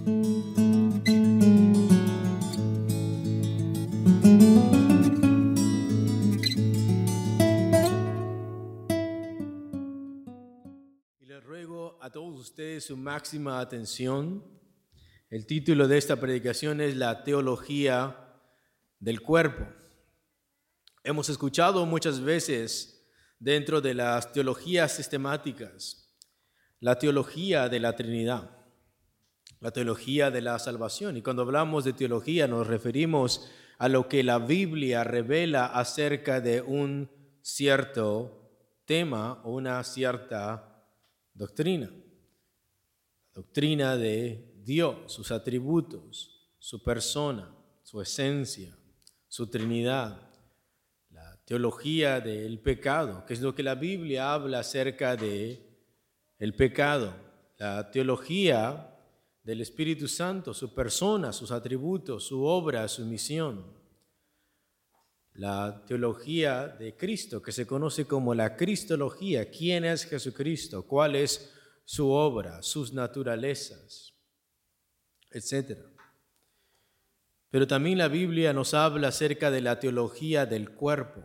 Y les ruego a todos ustedes su máxima atención. El título de esta predicación es La teología del cuerpo. Hemos escuchado muchas veces dentro de las teologías sistemáticas la teología de la Trinidad, la teología de la salvación. Y cuando hablamos de teología nos referimos a lo que la Biblia revela acerca de un cierto tema o una cierta doctrina. La doctrina de Dios, sus atributos, su persona, su esencia, su Trinidad. La teología del pecado, que es lo que la Biblia habla acerca de el pecado. La teología del Espíritu Santo, su persona, sus atributos, su obra, su misión. La teología de Cristo, que se conoce como la cristología. ¿Quién es Jesucristo? ¿Cuál es su obra, sus naturalezas, etcétera? Pero también la Biblia nos habla acerca de la teología del cuerpo.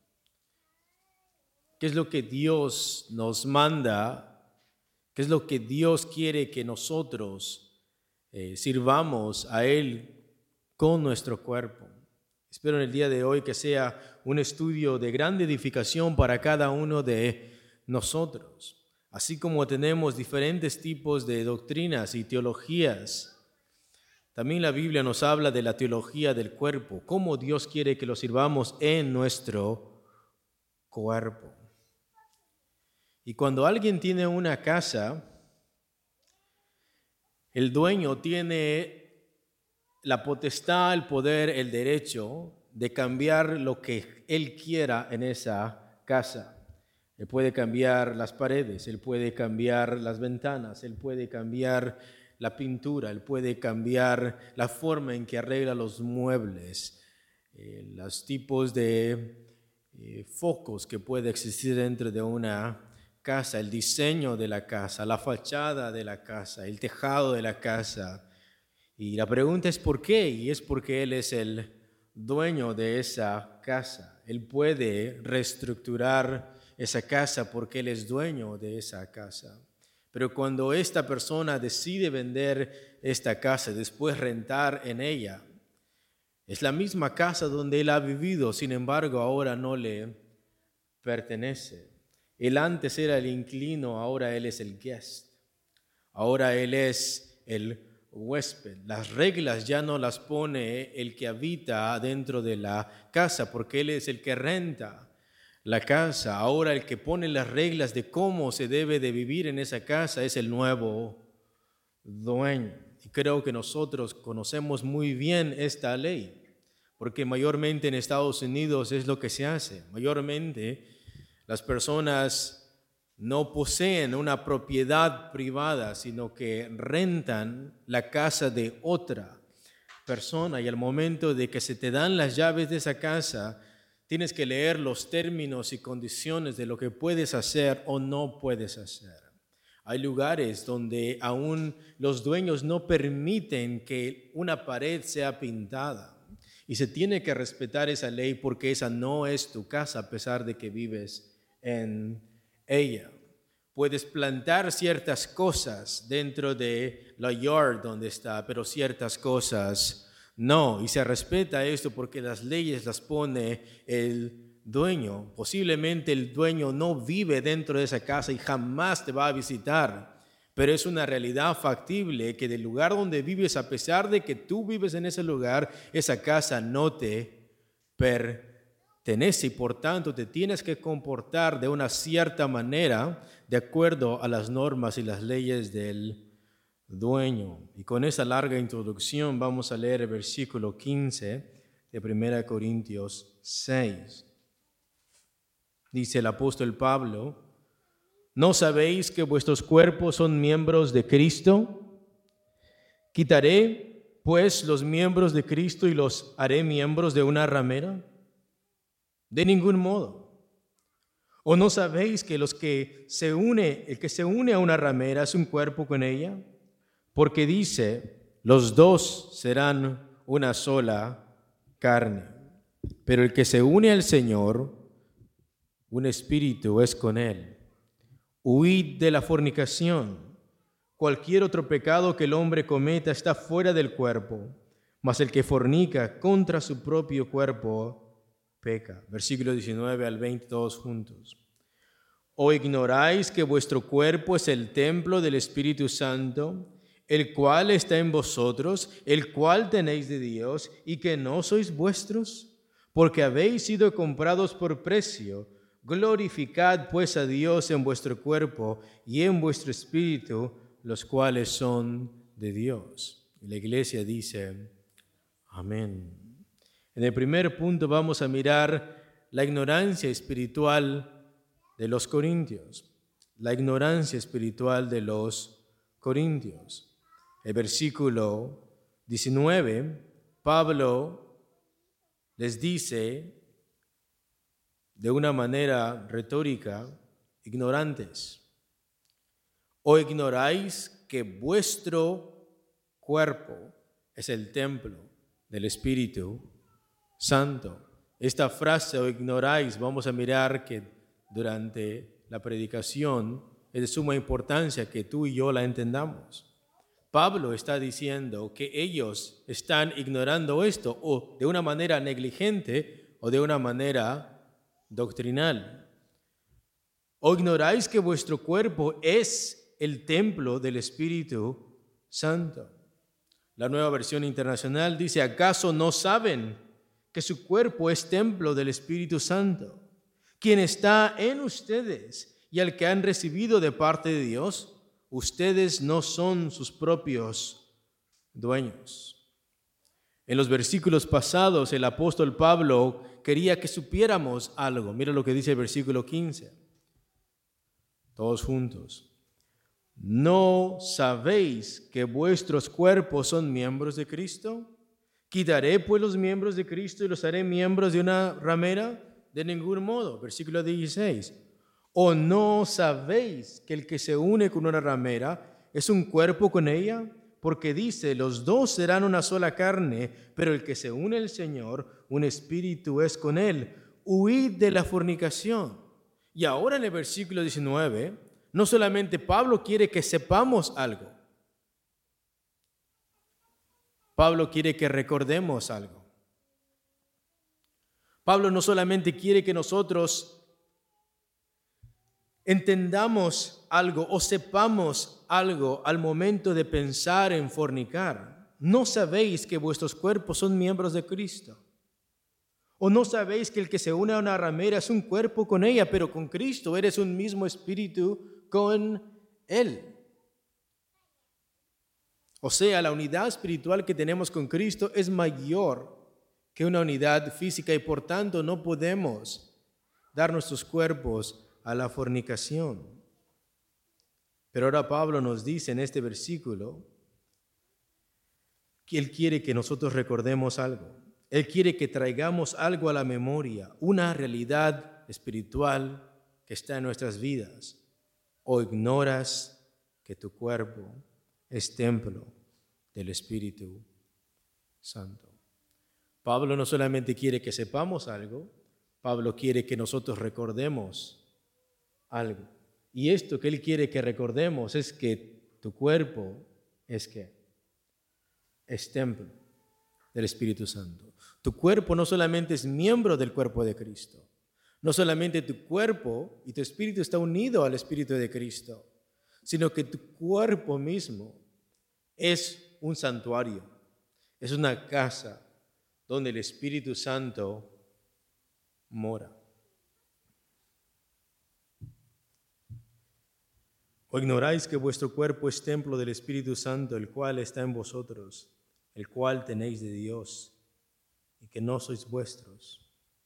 ¿Qué es lo que Dios nos manda? ¿Qué es lo que Dios quiere que nosotros sirvamos a Él con nuestro cuerpo? Espero en el día de hoy que sea un estudio de gran edificación para cada uno de nosotros. Así como tenemos diferentes tipos de doctrinas y teologías, también la Biblia nos habla de la teología del cuerpo, cómo Dios quiere que lo sirvamos en nuestro cuerpo. Y cuando alguien tiene una casa, el dueño tiene la potestad, el poder, el derecho de cambiar lo que él quiera en esa casa. Él puede cambiar las paredes, él puede cambiar las ventanas, él puede cambiar la pintura, él puede cambiar la forma en que arregla los muebles, los tipos de focos que puede existir dentro de una casa, el diseño de la casa, la fachada de la casa, el tejado de la casa. Y la pregunta es ¿por qué? Y es porque Él es el dueño de esa casa. Él puede reestructurar esa casa porque Él es dueño de esa casa. Pero cuando esta persona decide vender esta casa, después rentar en ella, es la misma casa donde él ha vivido, sin embargo ahora no le pertenece. Él antes era el inquilino, ahora él es el guest. Ahora él es el huésped. Las reglas ya no las pone el que habita dentro de la casa, porque él es el que renta la casa. Ahora el que pone las reglas de cómo se debe de vivir en esa casa es el nuevo dueño. Y creo que nosotros conocemos muy bien esta ley, porque mayormente en Estados Unidos es lo que se hace. Mayormente las personas no poseen una propiedad privada, sino que rentan la casa de otra persona, y al momento de que se te dan las llaves de esa casa, tienes que leer los términos y condiciones de lo que puedes hacer o no puedes hacer. Hay lugares donde aún los dueños no permiten que una pared sea pintada, y se tiene que respetar esa ley porque esa no es tu casa a pesar de que vives en ella. Puedes plantar ciertas cosas dentro de la yard donde está, pero ciertas cosas no, y se respeta esto porque las leyes las pone el dueño. Posiblemente el dueño no vive dentro de esa casa y jamás te va a visitar, pero es una realidad factible que del lugar donde vives, a pesar de que tú vives en ese lugar, esa casa no te pertenece y por tanto te tienes que comportar de una cierta manera de acuerdo a las normas y las leyes del dueño. Y con esa larga introducción vamos a leer el versículo 15 de 1 Corintios 6. Dice el apóstol Pablo: ¿no sabéis que vuestros cuerpos son miembros de Cristo? ¿Quitaré pues los miembros de Cristo y los haré miembros de una ramera? De ningún modo. ¿O no sabéis que el que se une a una ramera es un cuerpo con ella? Porque dice: los dos serán una sola carne. Pero el que se une al Señor, un espíritu es con Él. Huid de la fornicación. Cualquier otro pecado que el hombre cometa está fuera del cuerpo, mas el que fornica contra su propio cuerpo peca. Versículo 19 al 20, todos juntos. ¿O ignoráis que vuestro cuerpo es el templo del Espíritu Santo, el cual está en vosotros, el cual tenéis de Dios, y que no sois vuestros? Porque habéis sido comprados por precio. Glorificad pues a Dios en vuestro cuerpo y en vuestro espíritu, los cuales son de Dios. Y la iglesia dice, amén. En el primer punto vamos a mirar la ignorancia espiritual de los corintios. La ignorancia espiritual de los corintios. El versículo 19, Pablo les dice de una manera retórica, ignorantes. ¿O ignoráis que vuestro cuerpo es el templo del Espíritu Santo? Esta frase, o ignoráis, vamos a mirar que durante la predicación es de suma importancia que tú y yo la entendamos. Pablo está diciendo que ellos están ignorando esto, o de una manera negligente o de una manera doctrinal. ¿O ignoráis que vuestro cuerpo es el templo del Espíritu Santo? La Nueva Versión Internacional dice, ¿acaso no saben que su cuerpo es templo del Espíritu Santo, quien está en ustedes y al que han recibido de parte de Dios? Ustedes no son sus propios dueños. En los versículos pasados, el apóstol Pablo quería que supiéramos algo. Mira lo que dice el versículo 15. Todos juntos. ¿No sabéis que vuestros cuerpos son miembros de Cristo? ¿Quitaré pues los miembros de Cristo y los haré miembros de una ramera? De ningún modo. Versículo 16. ¿O no sabéis que el que se une con una ramera es un cuerpo con ella? Porque dice, los dos serán una sola carne, pero el que se une al Señor, un espíritu es con Él. Huid de la fornicación. Y ahora en el versículo 19, no solamente Pablo quiere que sepamos algo. Pablo quiere que recordemos algo. Pablo no solamente quiere que nosotros entendamos algo o sepamos algo al momento de pensar en fornicar. ¿No sabéis que vuestros cuerpos son miembros de Cristo? ¿O no sabéis que el que se une a una ramera es un cuerpo con ella, pero con Cristo eres un mismo espíritu con Él? O sea, la unidad espiritual que tenemos con Cristo es mayor que una unidad física y por tanto no podemos dar nuestros cuerpos a la fornicación. Pero ahora Pablo nos dice en este versículo que Él quiere que nosotros recordemos algo. Él quiere que traigamos algo a la memoria, una realidad espiritual que está en nuestras vidas. ¿O ignoras que tu cuerpo es templo del Espíritu Santo? Pablo no solamente quiere que sepamos algo, Pablo quiere que nosotros recordemos algo. Y esto que él quiere que recordemos es que tu cuerpo es templo del Espíritu Santo. Tu cuerpo no solamente es miembro del cuerpo de Cristo, no solamente tu cuerpo y tu espíritu está unido al Espíritu de Cristo, sino que tu cuerpo mismo es un santuario, es una casa donde el Espíritu Santo mora. ¿O ignoráis que vuestro cuerpo es templo del Espíritu Santo, el cual está en vosotros, el cual tenéis de Dios, y que no sois vuestros?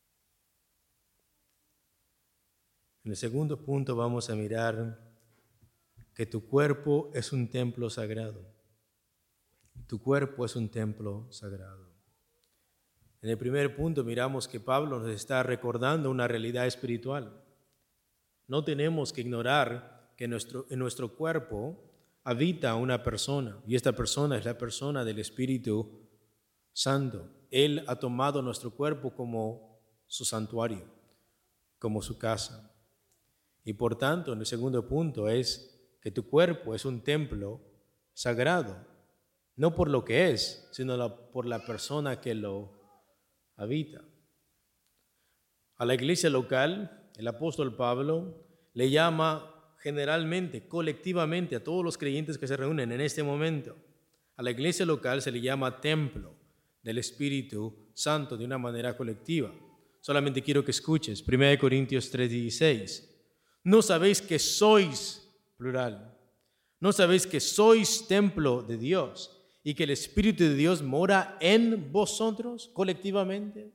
En el segundo punto vamos a mirar que tu cuerpo es un templo sagrado. Tu cuerpo es un templo sagrado. En el primer punto miramos que Pablo nos está recordando una realidad espiritual. No tenemos que ignorar que en nuestro cuerpo habita una persona, y esta persona es la persona del Espíritu Santo. Él ha tomado nuestro cuerpo como su santuario, como su casa. Y por tanto, en el segundo punto es que tu cuerpo es un templo sagrado, no por lo que es, sino por la persona que lo habita. A la iglesia local, el apóstol Pablo le llama generalmente, colectivamente, a todos los creyentes que se reúnen en este momento. A la iglesia local se le llama templo del Espíritu Santo de una manera colectiva. Solamente quiero que escuches 1 Corintios 3:16. ¿No sabéis que sois, plural, no sabéis que sois templo de Dios y que el Espíritu de Dios mora en vosotros colectivamente?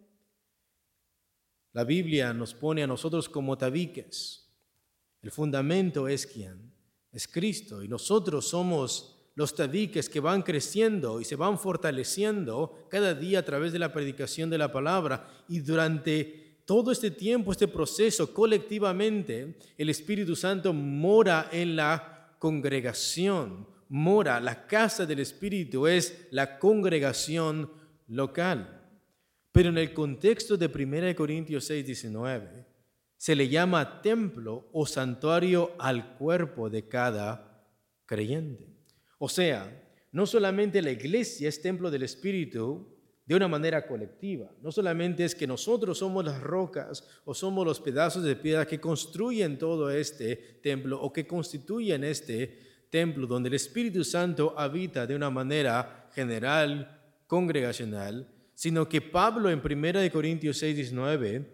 La Biblia nos pone a nosotros como tabiques. El fundamento es ¿quién? Es Cristo. Y nosotros somos los tabiques que van creciendo y se van fortaleciendo cada día a través de la predicación de la palabra. Y durante todo este tiempo, este proceso, colectivamente, el Espíritu Santo mora en la congregación. Mora, la casa del Espíritu es la congregación local. Pero en el contexto de 1 Corintios 6:19, se le llama templo o santuario al cuerpo de cada creyente. O sea, no solamente la iglesia es templo del Espíritu de una manera colectiva, no solamente es que nosotros somos las rocas o somos los pedazos de piedra que construyen todo este templo o que constituyen este templo donde el Espíritu Santo habita de una manera general, congregacional, sino que Pablo en 1 Corintios 6:19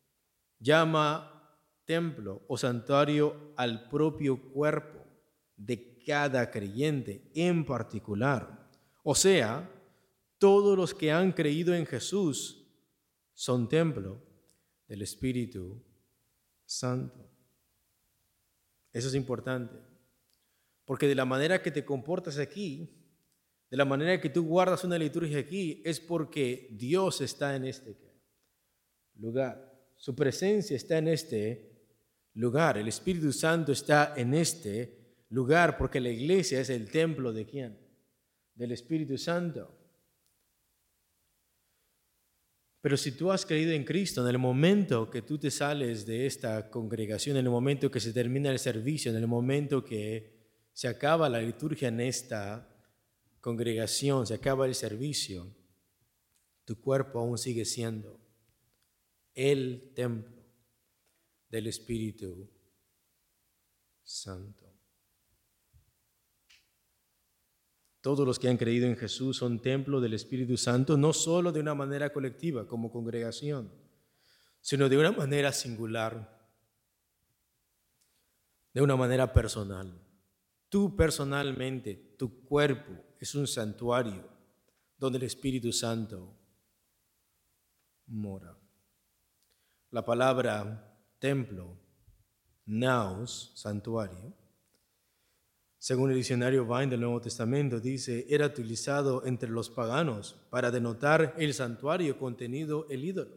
llama templo o santuario al propio cuerpo de cada creyente en particular. O sea, todos los que han creído en Jesús son templo del Espíritu Santo. Eso es importante, porque de la manera que te comportas aquí, de la manera que tú guardas una liturgia aquí, es porque Dios está en este lugar. Su presencia está en este lugar. El Espíritu Santo está en este lugar porque la iglesia es el templo ¿de quién? Del Espíritu Santo. Pero si tú has creído en Cristo, en el momento que tú te sales de esta congregación, en el momento que se termina el servicio, en el momento que se acaba la liturgia en esta congregación, se acaba el servicio, tu cuerpo aún sigue siendo el templo del Espíritu Santo. Todos los que han creído en Jesús son templo del Espíritu Santo, no solo de una manera colectiva como congregación, sino de una manera singular, de una manera personal. Tú personalmente, tu cuerpo es un santuario donde el Espíritu Santo mora. La palabra templo, naos, santuario, según el diccionario Vine del Nuevo Testamento, dice, era utilizado entre los paganos para denotar el santuario contenido el ídolo.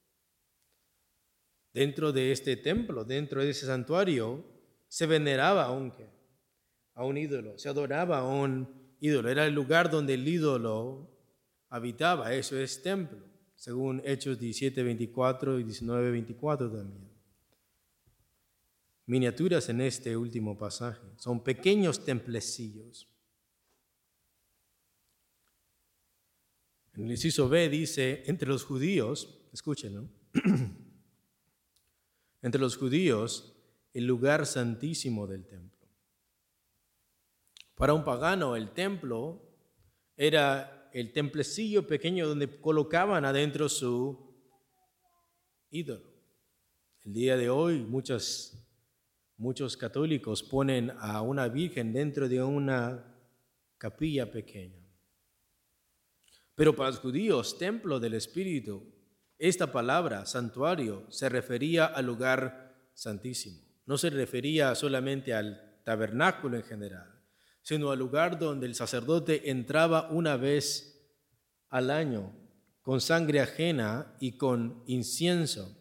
Dentro de este templo, dentro de ese santuario, se veneraba a un ídolo, se adoraba a un ídolo. Era el lugar donde el ídolo habitaba, eso es templo, según Hechos 17:24 y 19:24 también. Miniaturas en este último pasaje, son pequeños templecillos. En el inciso B dice, entre los judíos, escúchenlo, entre los judíos, el lugar santísimo del templo. Para un pagano, el templo era el templecillo pequeño donde colocaban adentro su ídolo. El día de hoy, muchos católicos ponen a una virgen dentro de una capilla pequeña. Pero para los judíos, templo del Espíritu, esta palabra, santuario, se refería al lugar santísimo. No se refería solamente al tabernáculo en general, sino al lugar donde el sacerdote entraba una vez al año con sangre ajena y con incienso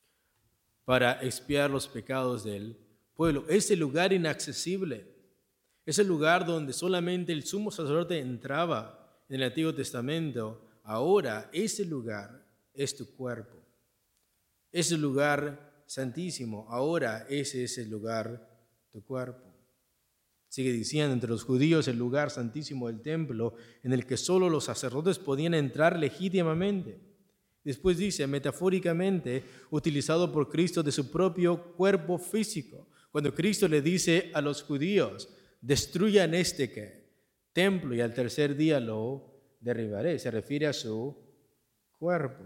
para expiar los pecados del pueblo. Ese lugar inaccesible Ese lugar donde solamente el sumo sacerdote entraba en el Antiguo Testamento, ahora ese lugar es tu cuerpo. Ese lugar santísimo, ahora ese es el lugar, tu cuerpo. Sigue diciendo, entre los judíos el lugar santísimo del templo, en el que solo los sacerdotes podían entrar legítimamente. Después dice, metafóricamente, utilizado por Cristo de su propio cuerpo físico. Cuando Cristo le dice a los judíos, destruyan templo y al tercer día lo derribaré, se refiere a su cuerpo.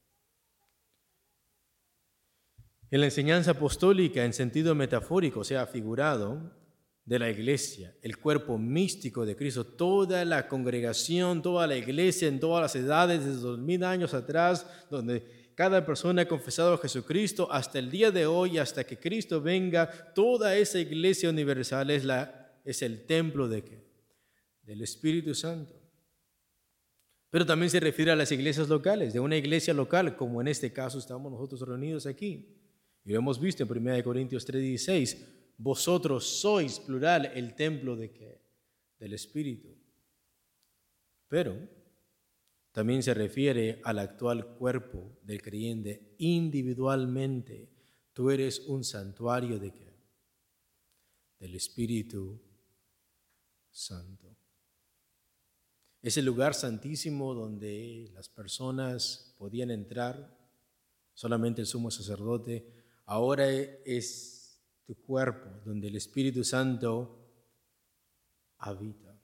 En la enseñanza apostólica, en sentido metafórico, o sea, figurado, de la iglesia, el cuerpo místico de Cristo, toda la congregación, toda la iglesia en todas las edades, desde 2000 años atrás, donde cada persona ha confesado a Jesucristo hasta el día de hoy, hasta que Cristo venga, toda esa iglesia universal es el templo del Espíritu Santo. Pero también se refiere a las iglesias locales, de una iglesia local, como en este caso estamos nosotros reunidos aquí. Y lo hemos visto en 1 Corintios 3:16, vosotros sois, plural, el templo del Espíritu. Pero también se refiere al actual cuerpo del creyente individualmente. Tú eres un santuario del Espíritu Santo. Ese lugar santísimo donde las personas podían entrar, solamente el sumo sacerdote, ahora es tu cuerpo, donde el Espíritu Santo habita.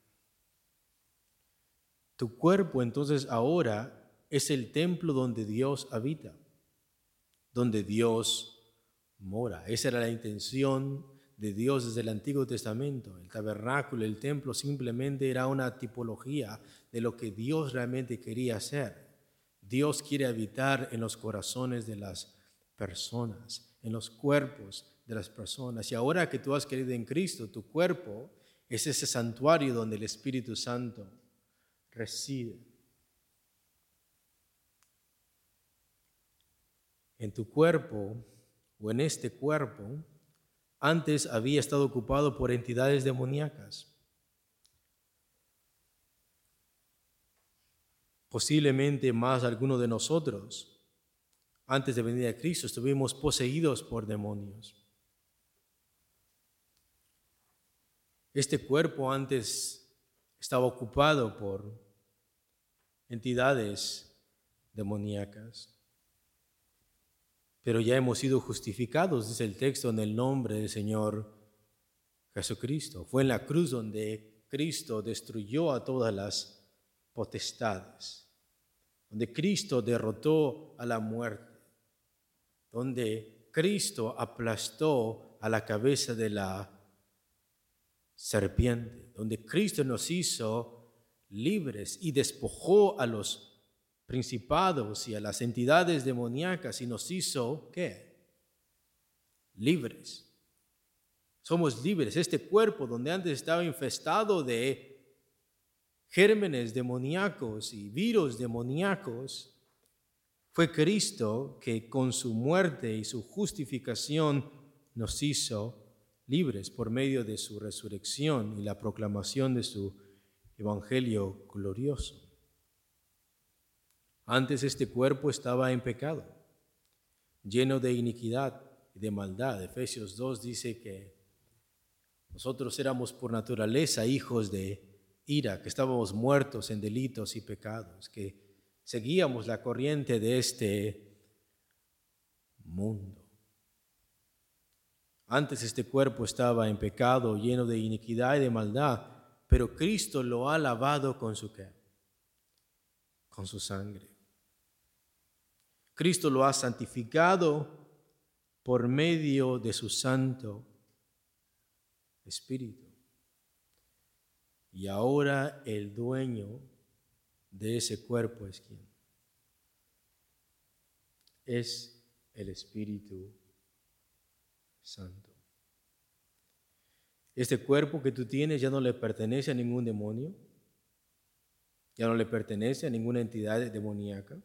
Tu cuerpo entonces ahora es el templo donde Dios habita, donde Dios mora. Esa era la intención de Dios desde el Antiguo Testamento. El tabernáculo, el templo simplemente era una tipología de lo que Dios realmente quería hacer. Dios quiere habitar en los corazones de las personas, en los cuerpos de las personas. Y ahora que tú has creído en Cristo, tu cuerpo es ese santuario donde el Espíritu Santo reside. En tu cuerpo, o en este cuerpo, antes había estado ocupado por entidades demoníacas. Posiblemente más alguno de nosotros, antes de venir a Cristo, estuvimos poseídos por demonios. Este cuerpo antes estaba ocupado por entidades demoníacas, pero ya hemos sido justificados, dice el texto, en el nombre del Señor Jesucristo. Fue en la cruz donde Cristo destruyó a todas las potestades, donde Cristo derrotó a la muerte, donde Cristo aplastó a la cabeza de la serpiente, donde Cristo nos hizo libres y despojó a los principados y a las entidades demoníacas y nos hizo, ¿qué? Libres. Somos libres. Este cuerpo donde antes estaba infestado de gérmenes demoníacos y virus demoníacos, fue Cristo que con su muerte y su justificación nos hizo libres por medio de su resurrección y la proclamación de su evangelio glorioso. Antes este cuerpo estaba en pecado, lleno de iniquidad y de maldad. Efesios 2 dice que nosotros éramos por naturaleza hijos de ira, que estábamos muertos en delitos y pecados, que seguíamos la corriente de este mundo. Antes este cuerpo estaba en pecado, lleno de iniquidad y de maldad, pero Cristo lo ha lavado con su ¿qué? Con su sangre. Cristo lo ha santificado por medio de su Santo Espíritu. Y ahora el dueño de ese cuerpo es ¿quién? Es el Espíritu Santo. Este cuerpo que tú tienes ya no le pertenece a ningún demonio, ya no le pertenece a ninguna entidad demoníaca.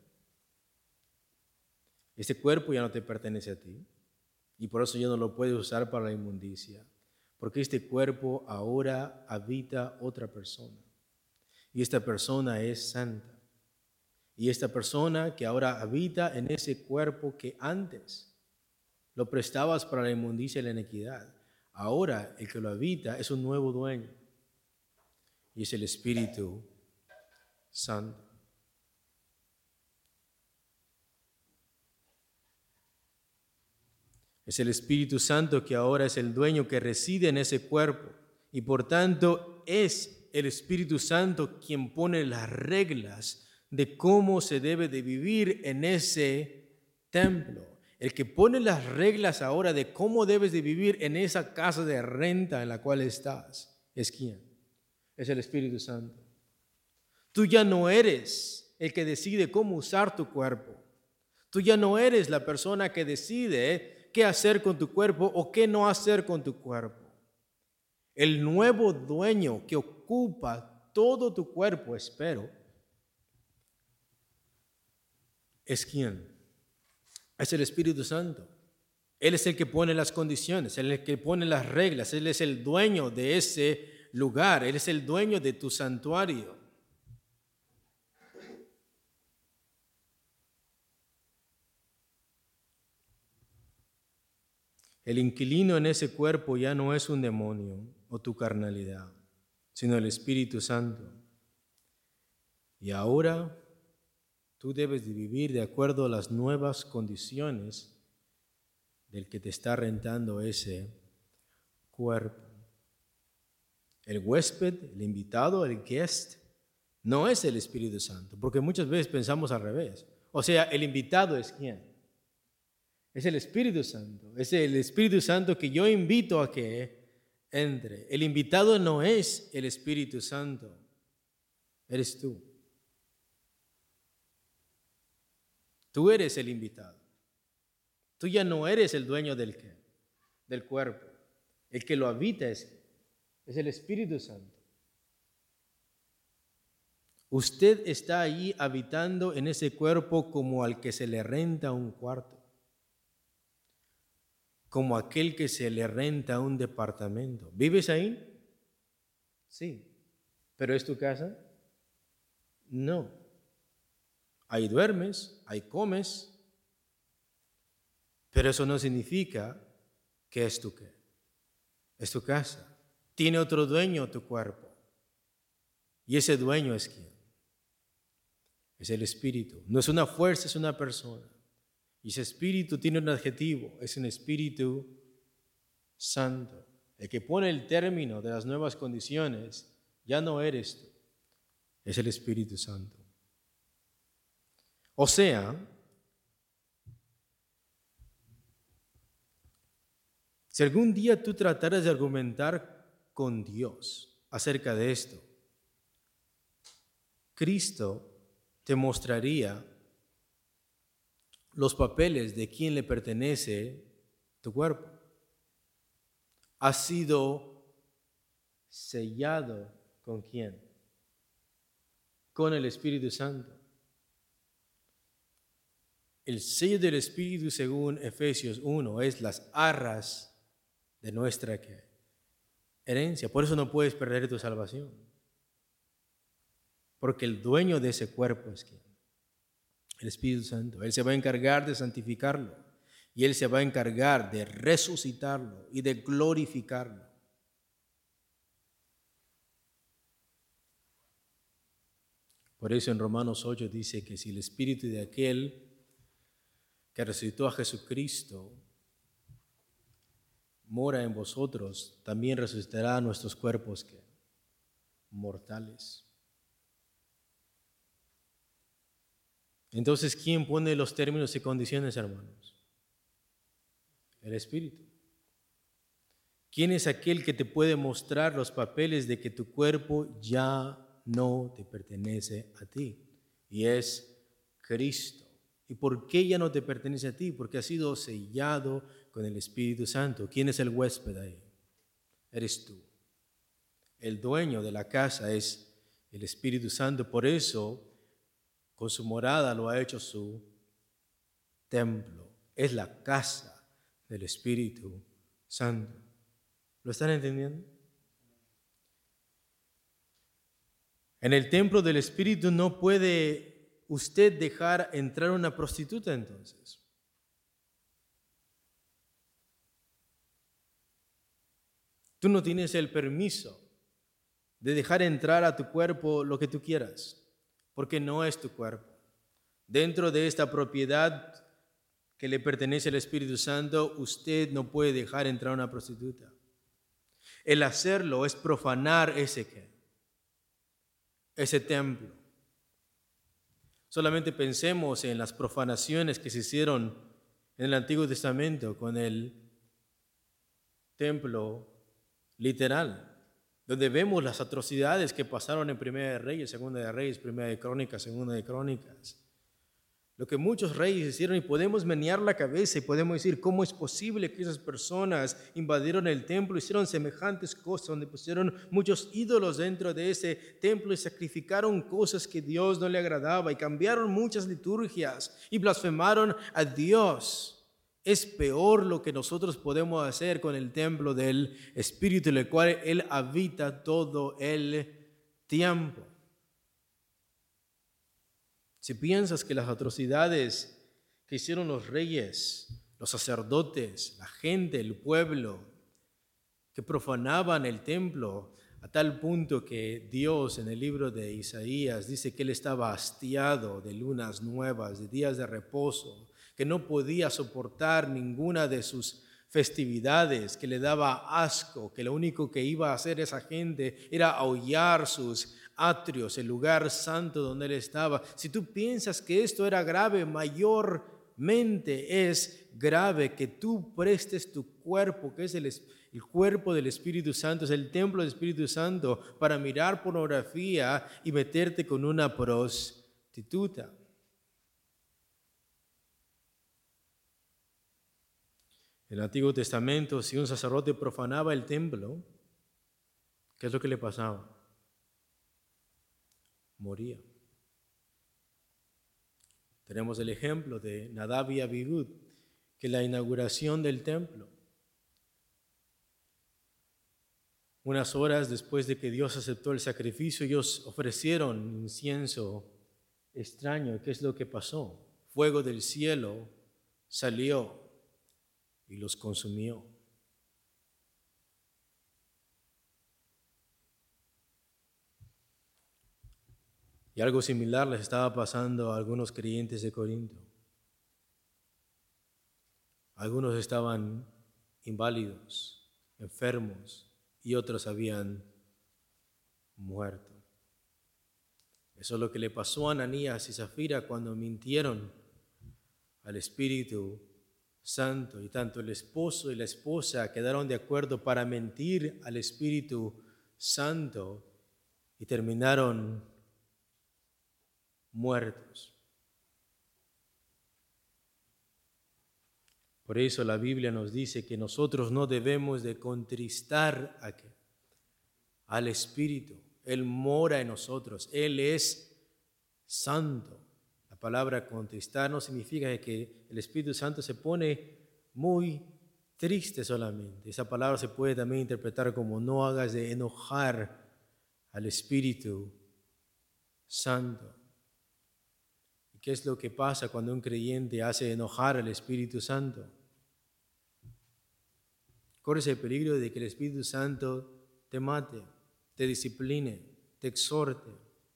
Este cuerpo ya no te pertenece a ti y por eso ya no lo puedes usar para la inmundicia. porque este cuerpo ahora habita otra persona. Y esta persona es santa. Y esta persona que ahora habita en ese cuerpo que antes lo prestabas para la inmundicia y la iniquidad, ahora el que lo habita es un nuevo dueño. Y es el Espíritu Santo. Es el Espíritu Santo que ahora es el dueño que reside en ese cuerpo. Y por tanto es el Espíritu Santo quien pone las reglas de cómo se debe de vivir en ese templo. El que pone las reglas ahora de cómo debes de vivir en esa casa de renta en la cual estás, ¿es quién? Es el Espíritu Santo. Tú ya no eres el que decide cómo usar tu cuerpo. Tú ya no eres la persona que decide qué hacer con tu cuerpo o qué no hacer con tu cuerpo. El nuevo dueño que ocupa todo tu cuerpo, espero, ¿es quién? Es el Espíritu Santo. Él es el que pone las condiciones, Él es el que pone las reglas, Él es el dueño de ese lugar, Él es el dueño de tu santuario. El inquilino en ese cuerpo ya no es un demonio o tu carnalidad, sino el Espíritu Santo. Y ahora tú debes de vivir de acuerdo a las nuevas condiciones del que te está rentando ese cuerpo. El huésped, el invitado, el guest, no es el Espíritu Santo, porque muchas veces pensamos al revés. O sea, el invitado es ¿quién? Es el Espíritu Santo. Es el Espíritu Santo que yo invito a que entre. El invitado no es el Espíritu Santo, eres tú. Tú eres el invitado. Tú ya no eres el dueño del cuerpo. El que lo habita es el Espíritu Santo. Usted está ahí habitando en ese cuerpo como al que se le renta un cuarto, como aquel que se le renta un departamento. ¿Vives ahí? Sí. ¿Pero es tu casa? No. Ahí duermes, ahí comes, pero eso no significa que es tu qué. Es tu casa. Tiene otro dueño tu cuerpo. Y ese dueño es ¿quién? Es el Espíritu. No es una fuerza, es una persona. Y ese Espíritu tiene un adjetivo, es un Espíritu Santo. El que pone el término de las nuevas condiciones ya no eres tú, es el Espíritu Santo. O sea, si algún día tú trataras de argumentar con Dios acerca de esto, Cristo te mostraría los papeles de quién le pertenece tu cuerpo. Ha sido sellado ¿con quién? Con el Espíritu Santo. El sello del Espíritu, según Efesios 1, es las arras de nuestra herencia. Por eso no puedes perder tu salvación. Porque el dueño de ese cuerpo es ¿quién? El Espíritu Santo. Él se va a encargar de santificarlo. Y Él se va a encargar de resucitarlo y de glorificarlo. Por eso en Romanos 8 dice que si el Espíritu de aquel que resucitó a Jesucristo mora en vosotros, también resucitará nuestros cuerpos mortales. Entonces, ¿quién pone los términos y condiciones, hermanos? El Espíritu. ¿Quién es aquel que te puede mostrar los papeles de que tu cuerpo ya no te pertenece a ti? Y es Cristo. ¿Y por qué ya no te pertenece a ti? Porque ha sido sellado con el Espíritu Santo. ¿Quién es el huésped ahí? Eres tú. El dueño de la casa es el Espíritu Santo. Por eso, con su morada lo ha hecho su templo. Es la casa del Espíritu Santo. ¿Lo están entendiendo? En el templo del Espíritu no puede usted dejar entrar una prostituta entonces. Tú no tienes el permiso de dejar entrar a tu cuerpo lo que tú quieras, porque no es tu cuerpo. Dentro de esta propiedad que le pertenece al Espíritu Santo, usted no puede dejar entrar a una prostituta. El hacerlo es profanar ese templo. Solamente pensemos en las profanaciones que se hicieron en el Antiguo Testamento con el templo literal, donde vemos las atrocidades que pasaron en Primera de Reyes, Segunda de Reyes, Primera de Crónicas, Segunda de Crónicas. Lo que muchos reyes hicieron, y podemos menear la cabeza y podemos decir, ¿cómo es posible que esas personas invadieron el templo, hicieron semejantes cosas, donde pusieron muchos ídolos dentro de ese templo y sacrificaron cosas que Dios no le agradaba y cambiaron muchas liturgias y blasfemaron a Dios? Es peor lo que nosotros podemos hacer con el templo del Espíritu, en el cual Él habita todo el tiempo. Si piensas que las atrocidades que hicieron los reyes, los sacerdotes, la gente, el pueblo, que profanaban el templo a tal punto que Dios en el libro de Isaías dice que Él estaba hastiado de lunas nuevas, de días de reposo, que no podía soportar ninguna de sus festividades, que le daba asco, que lo único que iba a hacer esa gente era aullar sus atrios, el lugar santo donde Él estaba. Si tú piensas que esto era grave, mayormente es grave que tú prestes tu cuerpo, que es el cuerpo del Espíritu Santo, es el templo del Espíritu Santo, para mirar pornografía y meterte con una prostituta. En el Antiguo Testamento, si un sacerdote profanaba el templo, ¿qué es lo que le pasaba? Moría. Tenemos el ejemplo de Nadab y Abihud, que la inauguración del templo, unas horas después de que Dios aceptó el sacrificio, ellos ofrecieron incienso extraño. ¿Qué es lo que pasó? Fuego del cielo salió y los consumió. Y algo similar les estaba pasando a algunos creyentes de Corinto. Algunos estaban inválidos, enfermos, y otros habían muerto. Eso es lo que le pasó a Ananías y Zafira cuando mintieron al Espíritu Santo, y tanto el esposo y la esposa quedaron de acuerdo para mentir al Espíritu Santo y terminaron muertos. Por eso la Biblia nos dice que nosotros no debemos de contristar al Espíritu. Él mora en nosotros, Él es santo. La palabra contristar no significa que el Espíritu Santo se pone muy triste solamente. Esa palabra se puede también interpretar como no hagas de enojar al Espíritu Santo. ¿Y qué es lo que pasa cuando un creyente hace enojar al Espíritu Santo? Corres el peligro de que el Espíritu Santo te mate, te discipline, te exhorte.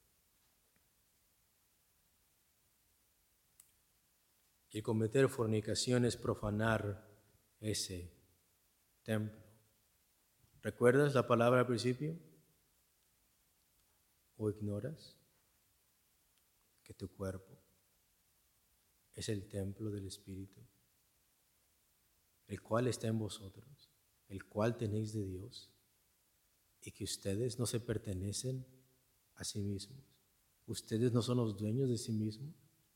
Y cometer fornicación es profanar ese templo. ¿Recuerdas la palabra al principio? ¿O ignoras que tu cuerpo es el templo del Espíritu, el cual está en vosotros, el cual tenéis de Dios, y que ustedes no se pertenecen a sí mismos? ¿Ustedes no son los dueños de sí mismos?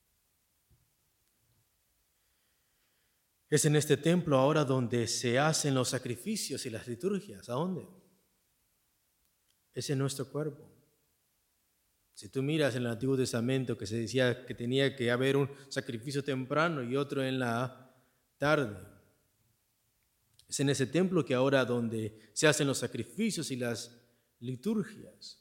Es en este templo ahora donde se hacen los sacrificios y las liturgias. ¿A dónde? Es en nuestro cuerpo. Si tú miras en el Antiguo Testamento que se decía que tenía que haber un sacrificio temprano y otro en la tarde, Es en ese templo que ahora donde se hacen los sacrificios y las liturgias.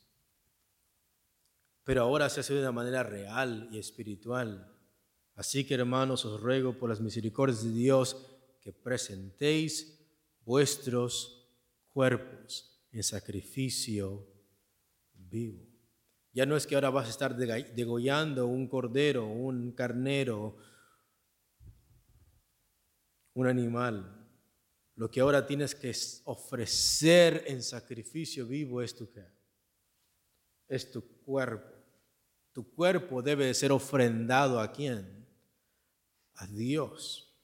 Pero ahora se hace de una manera real y espiritual. Así que, hermanos, os ruego por las misericordias de Dios que presentéis vuestros cuerpos en sacrificio vivo. Ya no es que ahora vas a estar degollando un cordero, un carnero, un animal. Lo que ahora tienes que ofrecer en sacrificio vivo es tu ¿qué? Es tu cuerpo. Tu cuerpo debe de ser ofrendado ¿a quién? A Dios.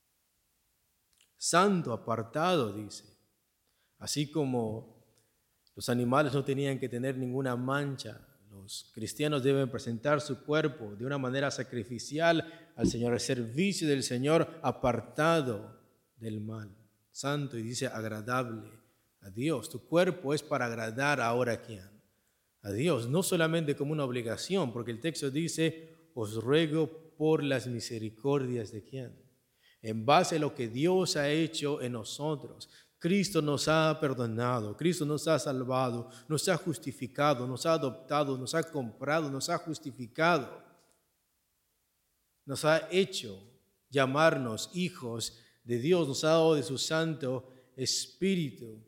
Santo, apartado, dice. Así como los animales no tenían que tener ninguna mancha, los cristianos deben presentar su cuerpo de una manera sacrificial al Señor, al servicio del Señor, apartado del mal. Santo, y dice agradable a Dios. Tu cuerpo es para agradar ahora ¿a quién? A Dios, no solamente como una obligación, porque el texto dice, os ruego por las misericordias de quién. En base a lo que Dios ha hecho en nosotros. Cristo nos ha perdonado, Cristo nos ha salvado, nos ha justificado, nos ha adoptado, nos ha comprado, nos ha justificado. Nos ha hecho llamarnos hijos de Dios, nos ha dado de su Santo Espíritu.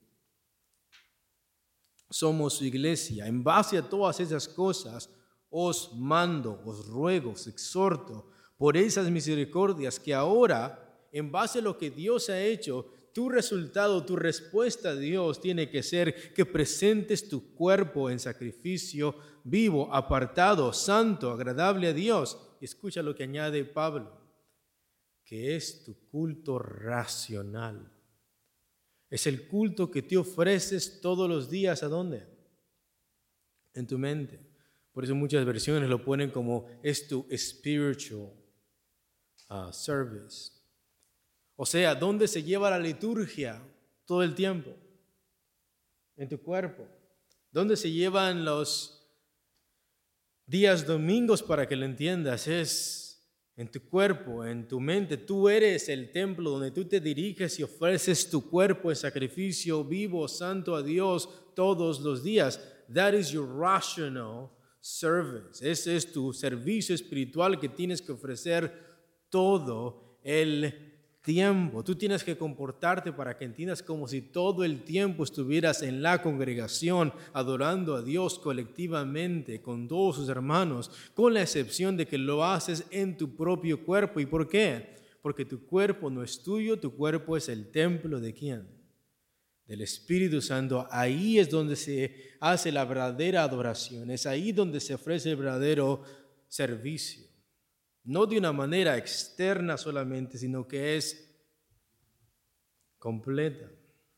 Somos su iglesia. En base a todas esas cosas, os mando, os ruego, os exhorto por esas misericordias que ahora, en base a lo que Dios ha hecho, tu resultado, tu respuesta a Dios tiene que ser que presentes tu cuerpo en sacrificio vivo, apartado, santo, agradable a Dios. Y escucha lo que añade Pablo, que es tu culto racional. Es el culto que te ofreces todos los días. ¿A dónde? En tu mente. Por eso muchas versiones lo ponen como es tu spiritual service. O sea, ¿dónde se lleva la liturgia todo el tiempo? En tu cuerpo. ¿Dónde se llevan los días domingos, para que lo entiendas? Es en tu cuerpo, en tu mente. Tú eres el templo donde tú te diriges y ofreces tu cuerpo en sacrificio vivo, santo a Dios todos los días. That is your rational service. Ese es tu servicio espiritual que tienes que ofrecer todo el tiempo. Tú tienes que comportarte para que entiendas como si todo el tiempo estuvieras en la congregación adorando a Dios colectivamente con todos sus hermanos, con la excepción de que lo haces en tu propio cuerpo. ¿Y por qué? Porque tu cuerpo no es tuyo, tu cuerpo es el templo ¿de quién? Del Espíritu Santo. Ahí es donde se hace la verdadera adoración, es ahí donde se ofrece el verdadero servicio. No de una manera externa solamente, sino que es completa.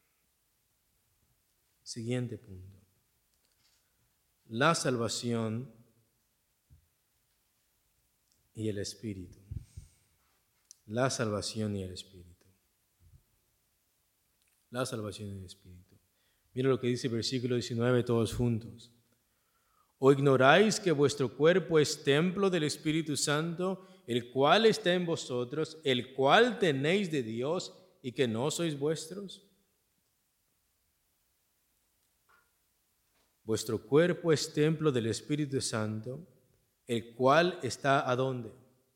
Siguiente punto. La salvación y el Espíritu. La salvación y el Espíritu. La salvación y el Espíritu. Mira lo que dice el versículo 19 todos juntos. ¿O ignoráis que vuestro cuerpo es templo del Espíritu Santo, el cual está en vosotros, el cual tenéis de Dios, y que no sois vuestros? Vuestro cuerpo es templo del Espíritu Santo, el cual está ¿a dónde?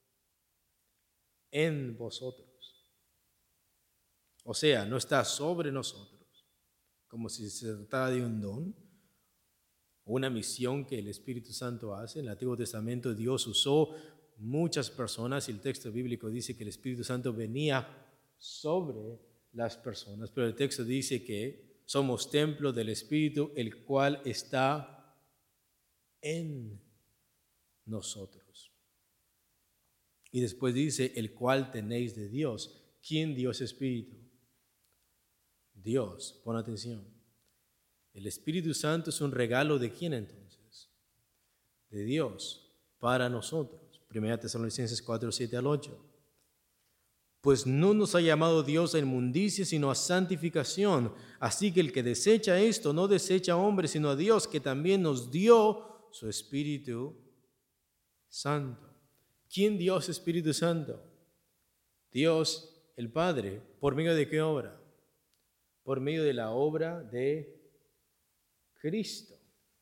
En vosotros. O sea, no está sobre nosotros, como si se tratara de un don, una misión que el Espíritu Santo hace. En el Antiguo Testamento Dios usó muchas personas y el texto bíblico dice que el Espíritu Santo venía sobre las personas, pero el texto dice que somos templo del Espíritu, el cual está en nosotros. Y después dice, el cual tenéis de Dios. ¿Quién dio ese Espíritu? Dios. Pon atención. El Espíritu Santo es un regalo ¿de quién entonces? De Dios para nosotros. 1 Tesalonicenses 4, 7 al 8. Pues no nos ha llamado Dios a inmundicia, sino a santificación. Así que el que desecha esto, no desecha a hombres, sino a Dios, que también nos dio su Espíritu Santo. ¿Quién dio su Espíritu Santo? Dios el Padre. ¿Por medio de qué obra? por medio de la obra de Cristo.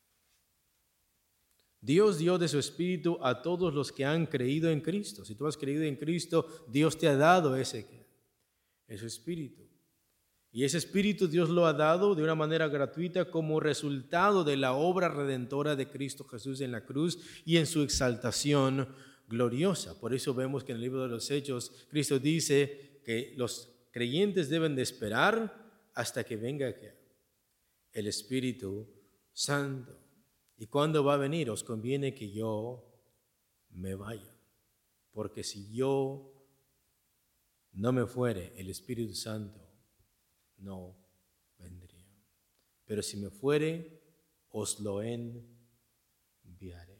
Dios dio de su Espíritu a todos los que han creído en Cristo. Si tú has creído en Cristo, Dios te ha dado ese Espíritu. Y ese Espíritu Dios lo ha dado de una manera gratuita como resultado de la obra redentora de Cristo Jesús en la cruz y en su exaltación gloriosa. Por eso vemos que en el libro de los Hechos, Cristo dice que los creyentes deben de esperar hasta que venga el Espíritu Santo. ¿Y cuándo va a venir? Os conviene que yo me vaya, porque si yo no me fuere, el Espíritu Santo no vendría. Pero si me fuere, os lo enviaré.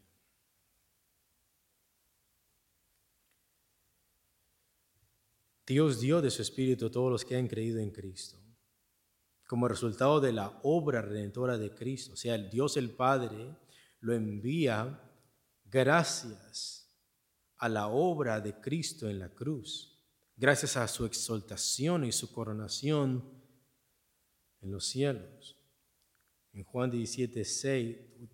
Dios dio de su Espíritu a todos los que han creído en Cristo, como resultado de la obra redentora de Cristo. O sea, el Dios el Padre lo envía gracias a la obra de Cristo en la cruz, gracias a su exaltación y su coronación en los cielos. En Juan 16:7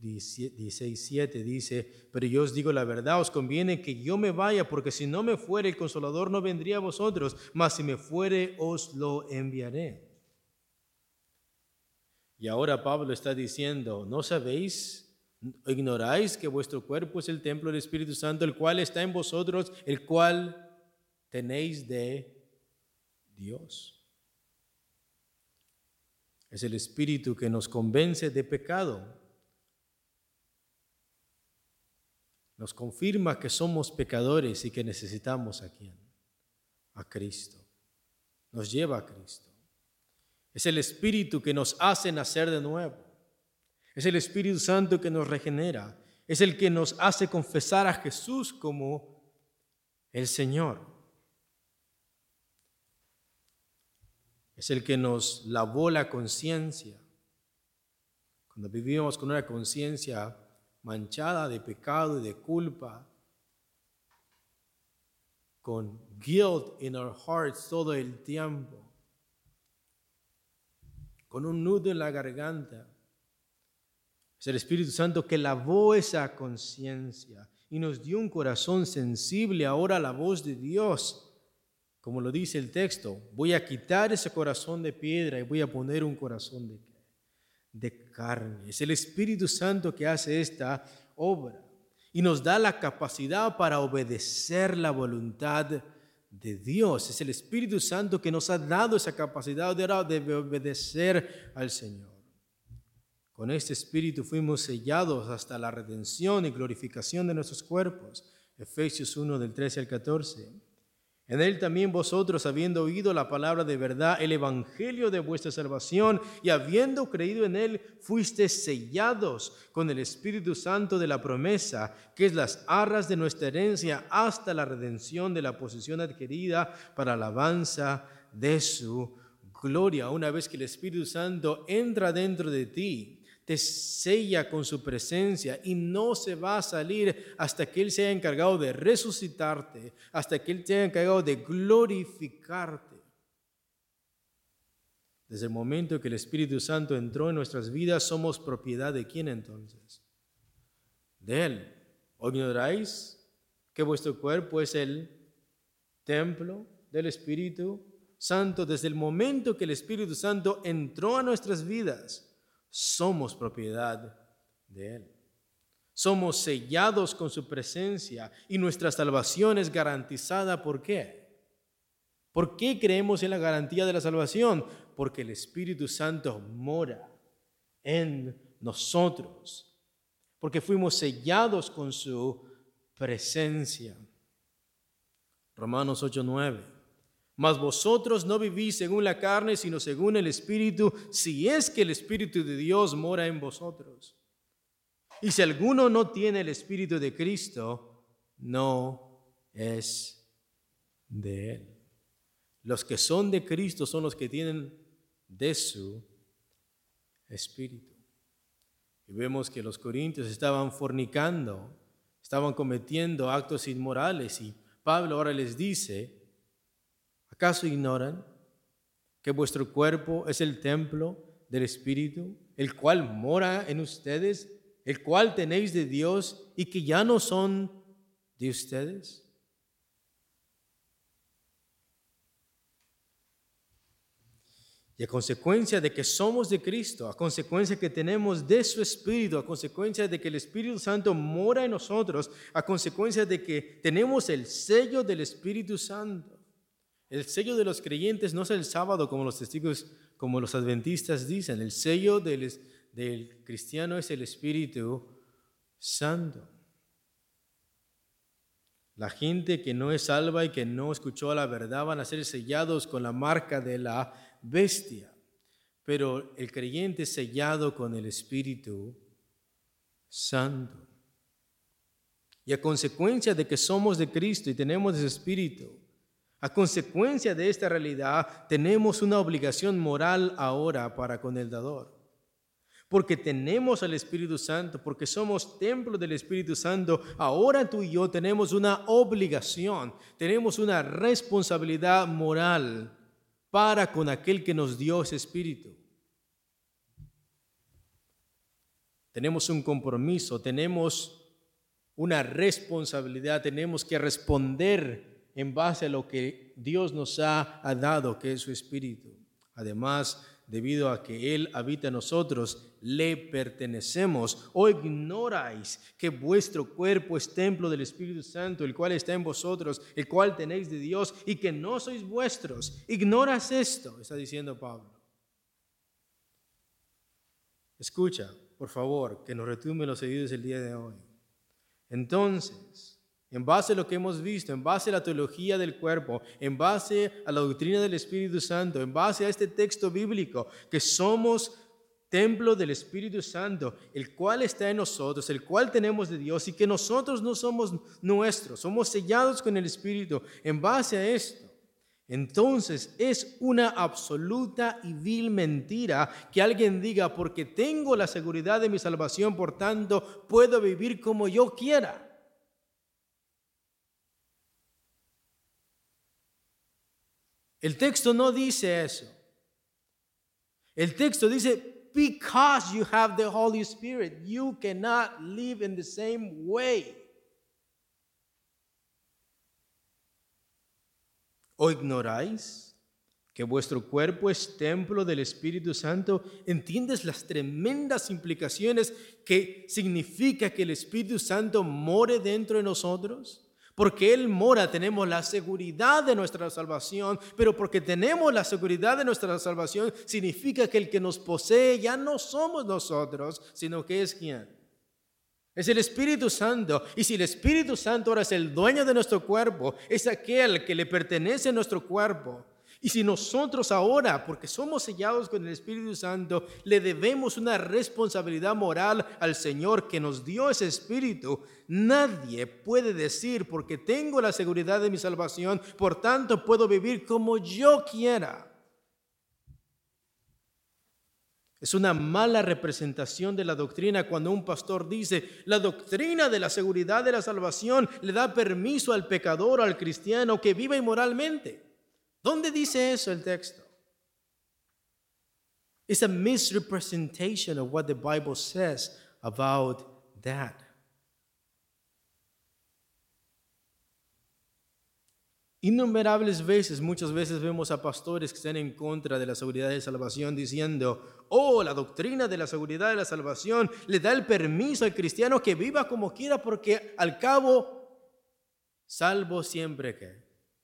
dice, pero yo os digo la verdad, os conviene que yo me vaya, porque si no me fuere, el Consolador no vendría a vosotros, mas si me fuere, os lo enviaré. Y ahora Pablo está diciendo, ¿no sabéis, ignoráis que vuestro cuerpo es el templo del Espíritu Santo, el cual está en vosotros, el cual tenéis de Dios? Es el Espíritu que nos convence de pecado. Nos confirma que somos pecadores y que necesitamos ¿a quién? A Cristo. Nos lleva a Cristo. Es el Espíritu que nos hace nacer de nuevo. Es el Espíritu Santo que nos regenera. Es el que nos hace confesar a Jesús como el Señor. Es el que nos lavó la conciencia. Cuando vivíamos con una conciencia manchada de pecado y de culpa, con guilt in our hearts todo el tiempo, con un nudo en la garganta. Es el Espíritu Santo que lavó esa conciencia y nos dio un corazón sensible ahora a la voz de Dios. Como lo dice el texto, voy a quitar ese corazón de piedra y voy a poner un corazón de carne. Es el Espíritu Santo que hace esta obra y nos da la capacidad para obedecer la voluntad de Dios. Es el Espíritu Santo que nos ha dado esa capacidad de obedecer al Señor. Con este Espíritu fuimos sellados hasta la redención y glorificación de nuestros cuerpos. Efesios 1, del 13 al 14. En él también vosotros, habiendo oído la palabra de verdad, el evangelio de vuestra salvación, y habiendo creído en él, fuisteis sellados con el Espíritu Santo de la promesa, que es las arras de nuestra herencia, hasta la redención de la posesión adquirida para alabanza de su gloria. Una vez que el Espíritu Santo entra dentro de ti, te sella con su presencia y no se va a salir hasta que Él se haya encargado de resucitarte, hasta que Él se haya encargado de glorificarte. Desde el momento que el Espíritu Santo entró en nuestras vidas, somos propiedad ¿de quién entonces? De Él. ¿O ignoráis que vuestro cuerpo es el templo del Espíritu Santo? Desde el momento que el Espíritu Santo entró a nuestras vidas, somos propiedad de Él. Somos sellados con su presencia y nuestra salvación es garantizada. ¿Por qué? ¿Por qué creemos en la garantía de la salvación? Porque el Espíritu Santo mora en nosotros. Porque fuimos sellados con su presencia. Romanos 8:9. Mas vosotros no vivís según la carne, sino según el Espíritu, si es que el Espíritu de Dios mora en vosotros. Y si alguno no tiene el Espíritu de Cristo, no es de Él. Los que son de Cristo son los que tienen de su Espíritu. Y vemos que los corintios estaban fornicando, estaban cometiendo actos inmorales, y Pablo ahora les dice, ¿acaso ignoran que vuestro cuerpo es el templo del Espíritu, el cual mora en ustedes, el cual tenéis de Dios y que ya no son de ustedes? Y a consecuencia de que somos de Cristo, a consecuencia que tenemos de su Espíritu, a consecuencia de que el Espíritu Santo mora en nosotros, a consecuencia de que tenemos el sello del Espíritu Santo. El sello de los creyentes no es el sábado como los testigos, como los adventistas dicen. El sello del cristiano es el Espíritu Santo. La gente que no es salva y que no escuchó la verdad van a ser sellados con la marca de la bestia, pero el creyente es sellado con el Espíritu Santo. Y a consecuencia de que somos de Cristo y tenemos ese Espíritu, a consecuencia de esta realidad, tenemos una obligación moral ahora para con el dador. Porque tenemos al Espíritu Santo, porque somos templo del Espíritu Santo, ahora tú y yo tenemos una obligación, tenemos una responsabilidad moral para con aquel que nos dio ese Espíritu. Tenemos un compromiso, tenemos una responsabilidad, tenemos que responder en base a lo que Dios nos ha dado, que es su Espíritu. Además, debido a que Él habita en nosotros, le pertenecemos. ¿O ignoráis que vuestro cuerpo es templo del Espíritu Santo, el cual está en vosotros, el cual tenéis de Dios, y que no sois vuestros? ¿Ignoras esto?, está diciendo Pablo. Escucha, por favor, que nos retumbe los oídos el día de hoy. Entonces, en base a lo que hemos visto, en base a la teología del cuerpo, en base a la doctrina del Espíritu Santo, en base a este texto bíblico, que somos templo del Espíritu Santo, el cual está en nosotros, el cual tenemos de Dios y que nosotros no somos nuestros, somos sellados con el Espíritu. En base a esto, entonces es una absoluta y vil mentira que alguien diga, porque tengo la seguridad de mi salvación, por tanto puedo vivir como yo quiera. El texto no dice eso. El texto dice, because you have the Holy Spirit, you cannot live in the same way. ¿O ignoráis que vuestro cuerpo es templo del Espíritu Santo? ¿Entiendes las tremendas implicaciones que significa que el Espíritu Santo more dentro de nosotros? Porque Él mora, tenemos la seguridad de nuestra salvación, pero porque tenemos la seguridad de nuestra salvación, significa que el que nos posee ya no somos nosotros, sino que es ¿quién? Es el Espíritu Santo. Y si el Espíritu Santo ahora es el dueño de nuestro cuerpo, es aquel que le pertenece a nuestro cuerpo. Y si nosotros ahora, porque somos sellados con el Espíritu Santo, le debemos una responsabilidad moral al Señor que nos dio ese Espíritu, nadie puede decir, porque tengo la seguridad de mi salvación, por tanto puedo vivir como yo quiera. Es una mala representación de la doctrina cuando un pastor dice, la doctrina de la seguridad de la salvación le da permiso al pecador o al cristiano que viva inmoralmente. ¿Dónde dice eso el texto? It's a misrepresentation of what the Bible says about that. Innumerables veces, muchas veces vemos a pastores que están en contra de la seguridad de salvación diciendo, la doctrina de la seguridad de la salvación le da el permiso al cristiano que viva como quiera porque al cabo, salvo siempre que.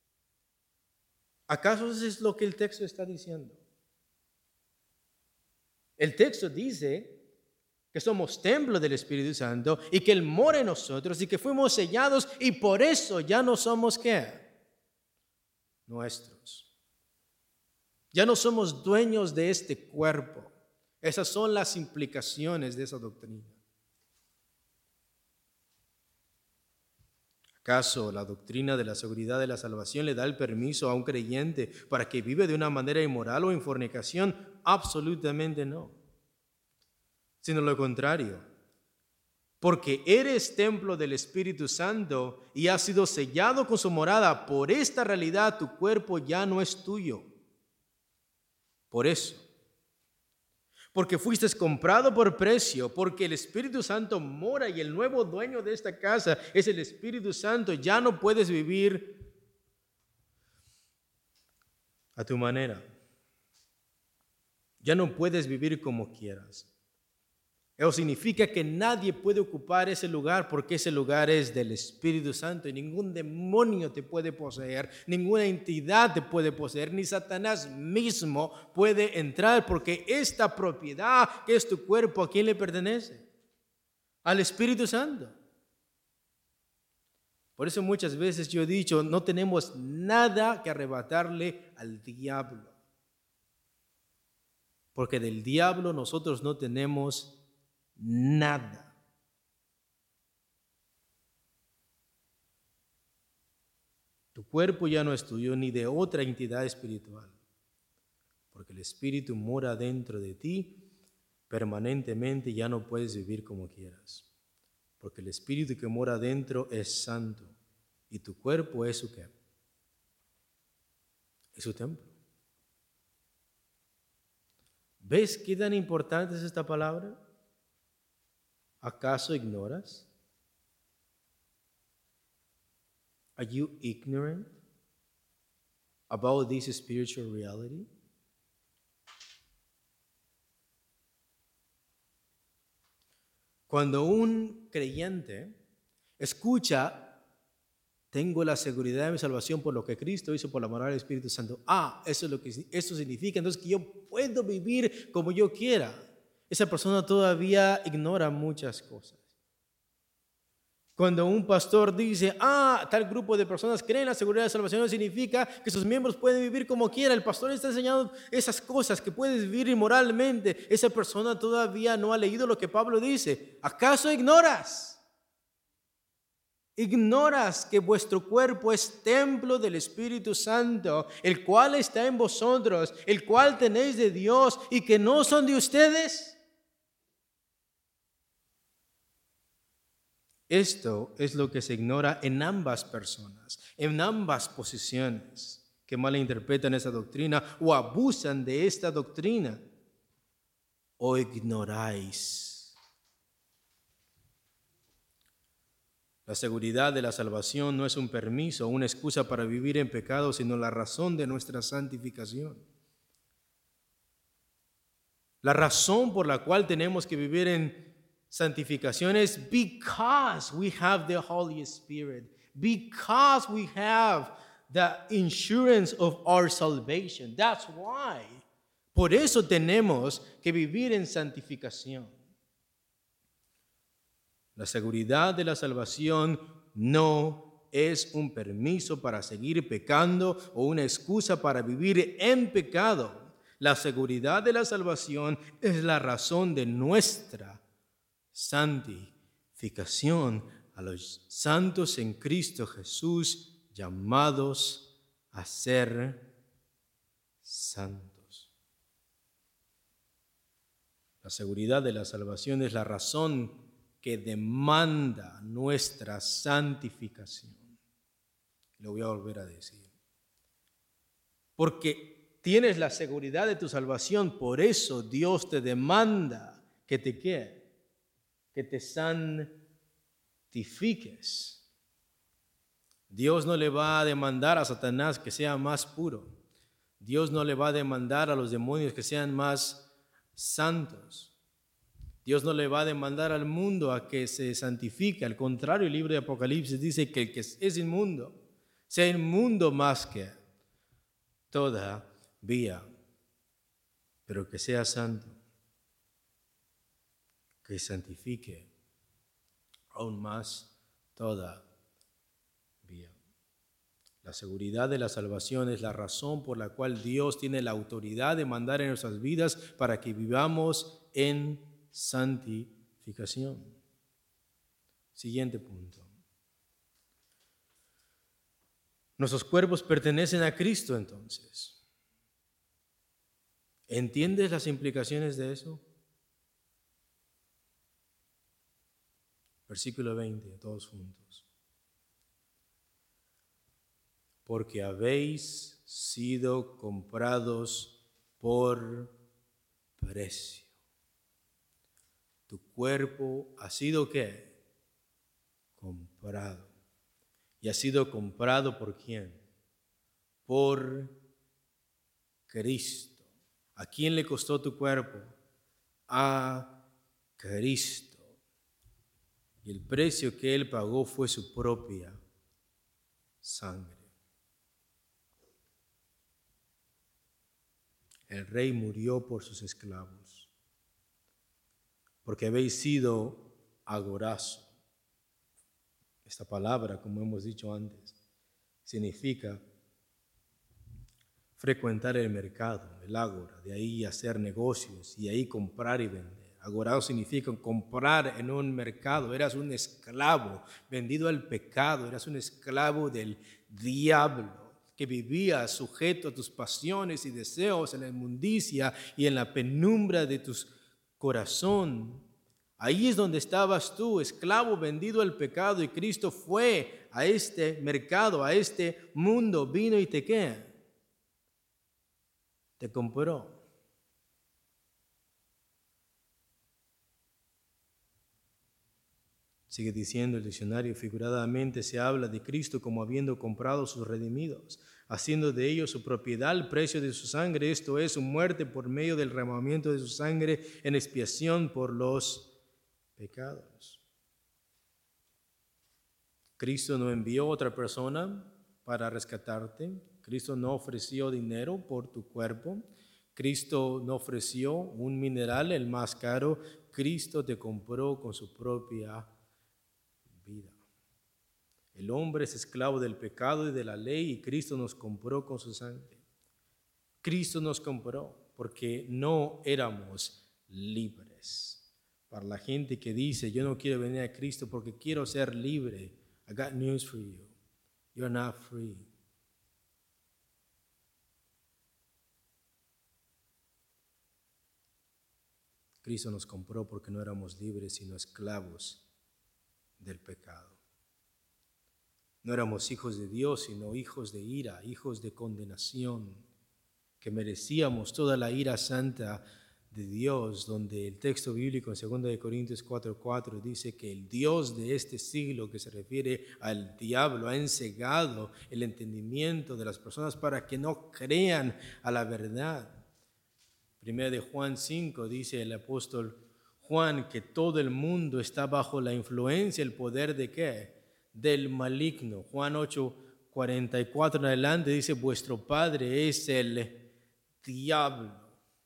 ¿Acaso eso es lo que el texto está diciendo? El texto dice que somos templo del Espíritu Santo y que Él mora en nosotros y que fuimos sellados y por eso ya no somos ¿qué? Nuestros. Ya no somos dueños de este cuerpo. Esas son las implicaciones de esa doctrina. ¿Acaso la doctrina de la seguridad de la salvación le da el permiso a un creyente para que vive de una manera inmoral o en fornicación? Absolutamente no. Sino lo contrario. Porque eres templo del Espíritu Santo y has sido sellado con su morada, por esta realidad tu cuerpo ya no es tuyo. por eso. Porque fuiste comprado por precio, porque el Espíritu Santo mora y el nuevo dueño de esta casa es el Espíritu Santo. Ya no puedes vivir a tu manera. Ya no puedes vivir como quieras. Eso significa que nadie puede ocupar ese lugar porque ese lugar es del Espíritu Santo y ningún demonio te puede poseer, ninguna entidad te puede poseer, ni Satanás mismo puede entrar porque esta propiedad que es tu cuerpo, ¿a quién le pertenece? Al Espíritu Santo. Por eso muchas veces yo he dicho, no tenemos nada que arrebatarle al diablo. Porque del diablo nosotros no tenemos nada. Tu cuerpo ya no es tuyo ni de otra entidad espiritual, porque el Espíritu mora dentro de ti permanentemente. Ya no puedes vivir como quieras, porque el Espíritu que mora dentro es santo y tu cuerpo es su ¿qué? Es su templo. ¿Ves qué tan importante es esta palabra? ¿Acaso ignoras? Are you ignorant about this spiritual reality? Cuando un creyente escucha, tengo la seguridad de mi salvación por lo que Cristo hizo por la moral del Espíritu Santo. Eso es lo que esto significa. Entonces que yo puedo vivir como yo quiera. Esa persona todavía ignora muchas cosas. Cuando un pastor dice, tal grupo de personas creen en la seguridad de salvación, no significa que sus miembros pueden vivir como quiera. El pastor está enseñando esas cosas, que puedes vivir inmoralmente. Esa persona todavía no ha leído lo que Pablo dice. ¿Acaso ignoras? ¿Ignoras que vuestro cuerpo es templo del Espíritu Santo, el cual está en vosotros, el cual tenéis de Dios y que no son de ustedes? Esto es lo que se ignora en ambas personas, en ambas posiciones que malinterpretan esa doctrina o abusan de esta doctrina. ¿O ignoráis? La seguridad de la salvación no es un permiso o una excusa para vivir en pecado, sino la razón de nuestra santificación. La razón por la cual tenemos que vivir en santificación es because we have the Holy Spirit, because we have the insurance of our salvation. That's why. Por eso tenemos que vivir en santificación. La seguridad de la salvación no es un permiso para seguir pecando o una excusa para vivir en pecado. La seguridad de la salvación es la razón de nuestra santificación a los santos en Cristo Jesús, llamados a ser santos. La seguridad de la salvación es la razón que demanda nuestra santificación. Lo voy a volver a decir. Porque tienes la seguridad de tu salvación, por eso Dios te demanda que te ¿qué? Que te santifiques. Dios no le va a demandar a Satanás que sea más puro. Dios no le va a demandar a los demonios que sean más santos. Dios no le va a demandar al mundo a que se santifique. Al contrario, el libro de Apocalipsis dice que el que es inmundo, sea inmundo más que todavía, pero que sea santo, que santifique aún más todavía. La seguridad de la salvación es la razón por la cual Dios tiene la autoridad de mandar en nuestras vidas para que vivamos en santificación. Siguiente punto. Nuestros cuerpos pertenecen a Cristo entonces. ¿Entiendes las implicaciones de eso? Versículo 20, todos juntos. Porque habéis sido comprados por precio. Tu cuerpo ha sido ¿qué? Comprado. ¿Y ha sido comprado por quién? Por Cristo. ¿A quién le costó tu cuerpo? A Cristo. Y el precio que Él pagó fue su propia sangre. El rey murió por sus esclavos, porque habéis sido agorazo. Esta palabra, como hemos dicho antes, significa frecuentar el mercado, el ágora, de ahí hacer negocios y ahí comprar y vender. Agorazo significa comprar en un mercado. Eras un esclavo vendido al pecado, eras un esclavo del diablo que vivía sujeto a tus pasiones y deseos en la inmundicia y en la penumbra de tu corazón. Ahí es donde estabas tú, esclavo vendido al pecado, y Cristo fue a este mercado, a este mundo, vino y ¿qué? Te compró. Sigue diciendo el diccionario, figuradamente se habla de Cristo como habiendo comprado a sus redimidos, haciendo de ellos su propiedad al precio de su sangre, esto es, su muerte por medio del derramamiento de su sangre en expiación por los pecados. Cristo no envió a otra persona para rescatarte. Cristo no ofreció dinero por tu cuerpo. Cristo no ofreció un mineral, el más caro. Cristo te compró con su propia vida. El hombre es esclavo del pecado y de la ley, y Cristo nos compró con su sangre. Cristo nos compró porque no éramos libres. Para la gente que dice, yo no quiero venir a Cristo porque quiero ser libre, I got news for you. You're not free. Cristo nos compró porque no éramos libres, sino esclavos del pecado. No éramos hijos de Dios, sino hijos de ira, hijos de condenación, que merecíamos toda la ira santa de Dios, donde el texto bíblico en 2 Corintios 4:4 dice que el Dios de este siglo, que se refiere al diablo, ha encegado el entendimiento de las personas para que no crean a la verdad. Primera de Juan 5 dice el apóstol Juan que todo el mundo está bajo la influencia, el poder de ¿qué? Del maligno. Juan 8:44 en adelante dice, vuestro padre es el diablo.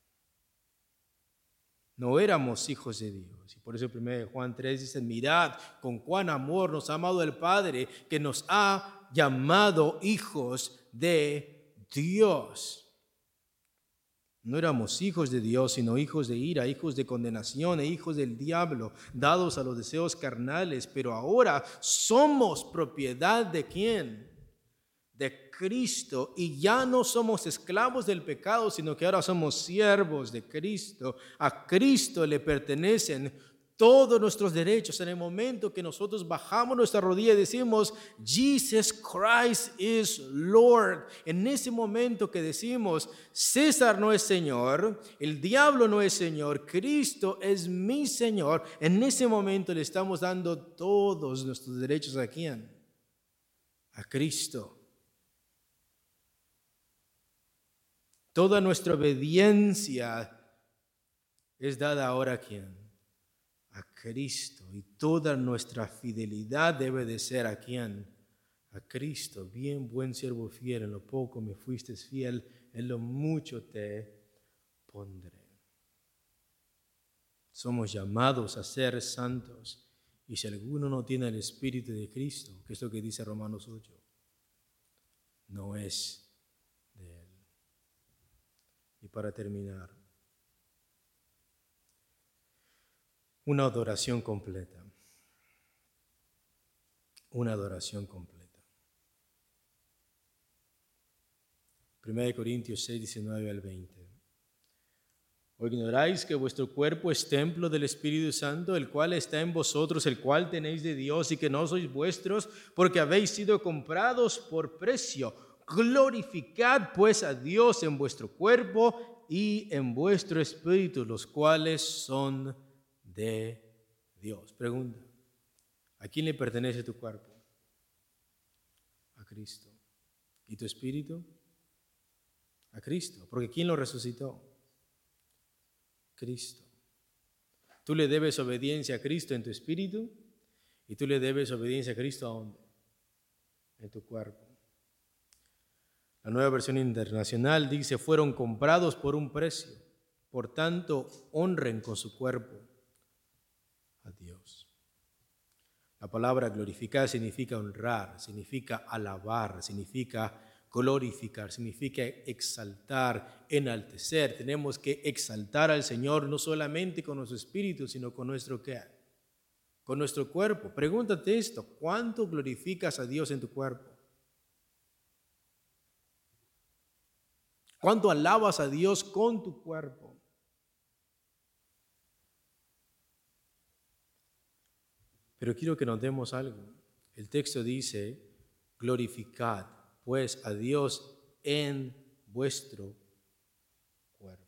No éramos hijos de Dios. Y por eso 1 Juan 3 dice, mirad con cuán amor nos ha amado el Padre, que nos ha llamado hijos de Dios. No éramos hijos de Dios, sino hijos de ira, hijos de condenación e hijos del diablo, dados a los deseos carnales. Pero ahora somos propiedad ¿de quién? De Cristo, y ya no somos esclavos del pecado, sino que ahora somos siervos de Cristo. A Cristo le pertenecen todos nuestros derechos. En el momento que nosotros bajamos nuestra rodilla y decimos, Jesus Christ is Lord, en ese momento que decimos, César no es Señor, el diablo no es Señor, Cristo es mi Señor, en ese momento le estamos dando todos nuestros derechos ¿a quién? A Cristo. Toda nuestra obediencia es dada ahora ¿a quién? A Cristo. Y toda nuestra fidelidad debe de ser ¿a quién? A Cristo. Bien, buen siervo fiel, en lo poco me fuiste fiel, en lo mucho te pondré. Somos llamados a ser santos. Y si alguno no tiene el Espíritu de Cristo, que es lo que dice Romanos 8, no es de Él. Y para terminar, una adoración completa. Una adoración completa. 1 Corintios 6, 19 al 20. ¿O ignoráis que vuestro cuerpo es templo del Espíritu Santo, el cual está en vosotros, el cual tenéis de Dios, y que no sois vuestros, porque habéis sido comprados por precio? Glorificad pues a Dios en vuestro cuerpo y en vuestro espíritu, los cuales son de Dios. Pregunta, ¿a quién le pertenece tu cuerpo? A Cristo. ¿Y tu espíritu? A Cristo. Porque ¿quién lo resucitó? Cristo. Tú le debes obediencia a Cristo en tu espíritu y tú le debes obediencia a Cristo ¿a dónde? En tu cuerpo. La Nueva Versión Internacional dice, fueron comprados por un precio, por tanto honren con su cuerpo a Dios. La palabra glorificar significa honrar, significa alabar, significa glorificar, significa exaltar, enaltecer. Tenemos que exaltar al Señor no solamente con nuestro espíritu, sino con nuestro ¿qué? Con nuestro cuerpo. Pregúntate esto, ¿cuánto glorificas a Dios en tu cuerpo? ¿Cuánto alabas a Dios con tu cuerpo? Pero quiero que notemos algo. El texto dice, glorificad pues a Dios en vuestro cuerpo.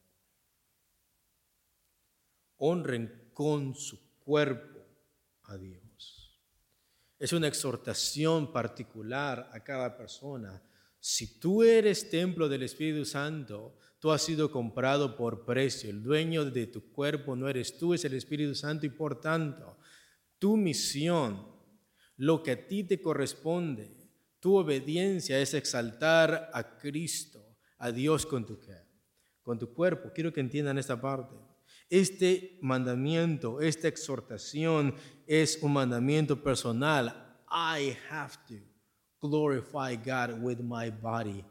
Honren con su cuerpo a Dios. Es una exhortación particular a cada persona. Si tú eres templo del Espíritu Santo, tú has sido comprado por precio. El dueño de tu cuerpo no eres tú, es el Espíritu Santo y por tanto, tu misión, lo que a ti te corresponde, tu obediencia es exaltar a Cristo, a Dios con tu cuerpo. Quiero que entiendan esta parte. Este mandamiento, esta exhortación es un mandamiento personal. I have to glorify God with my body.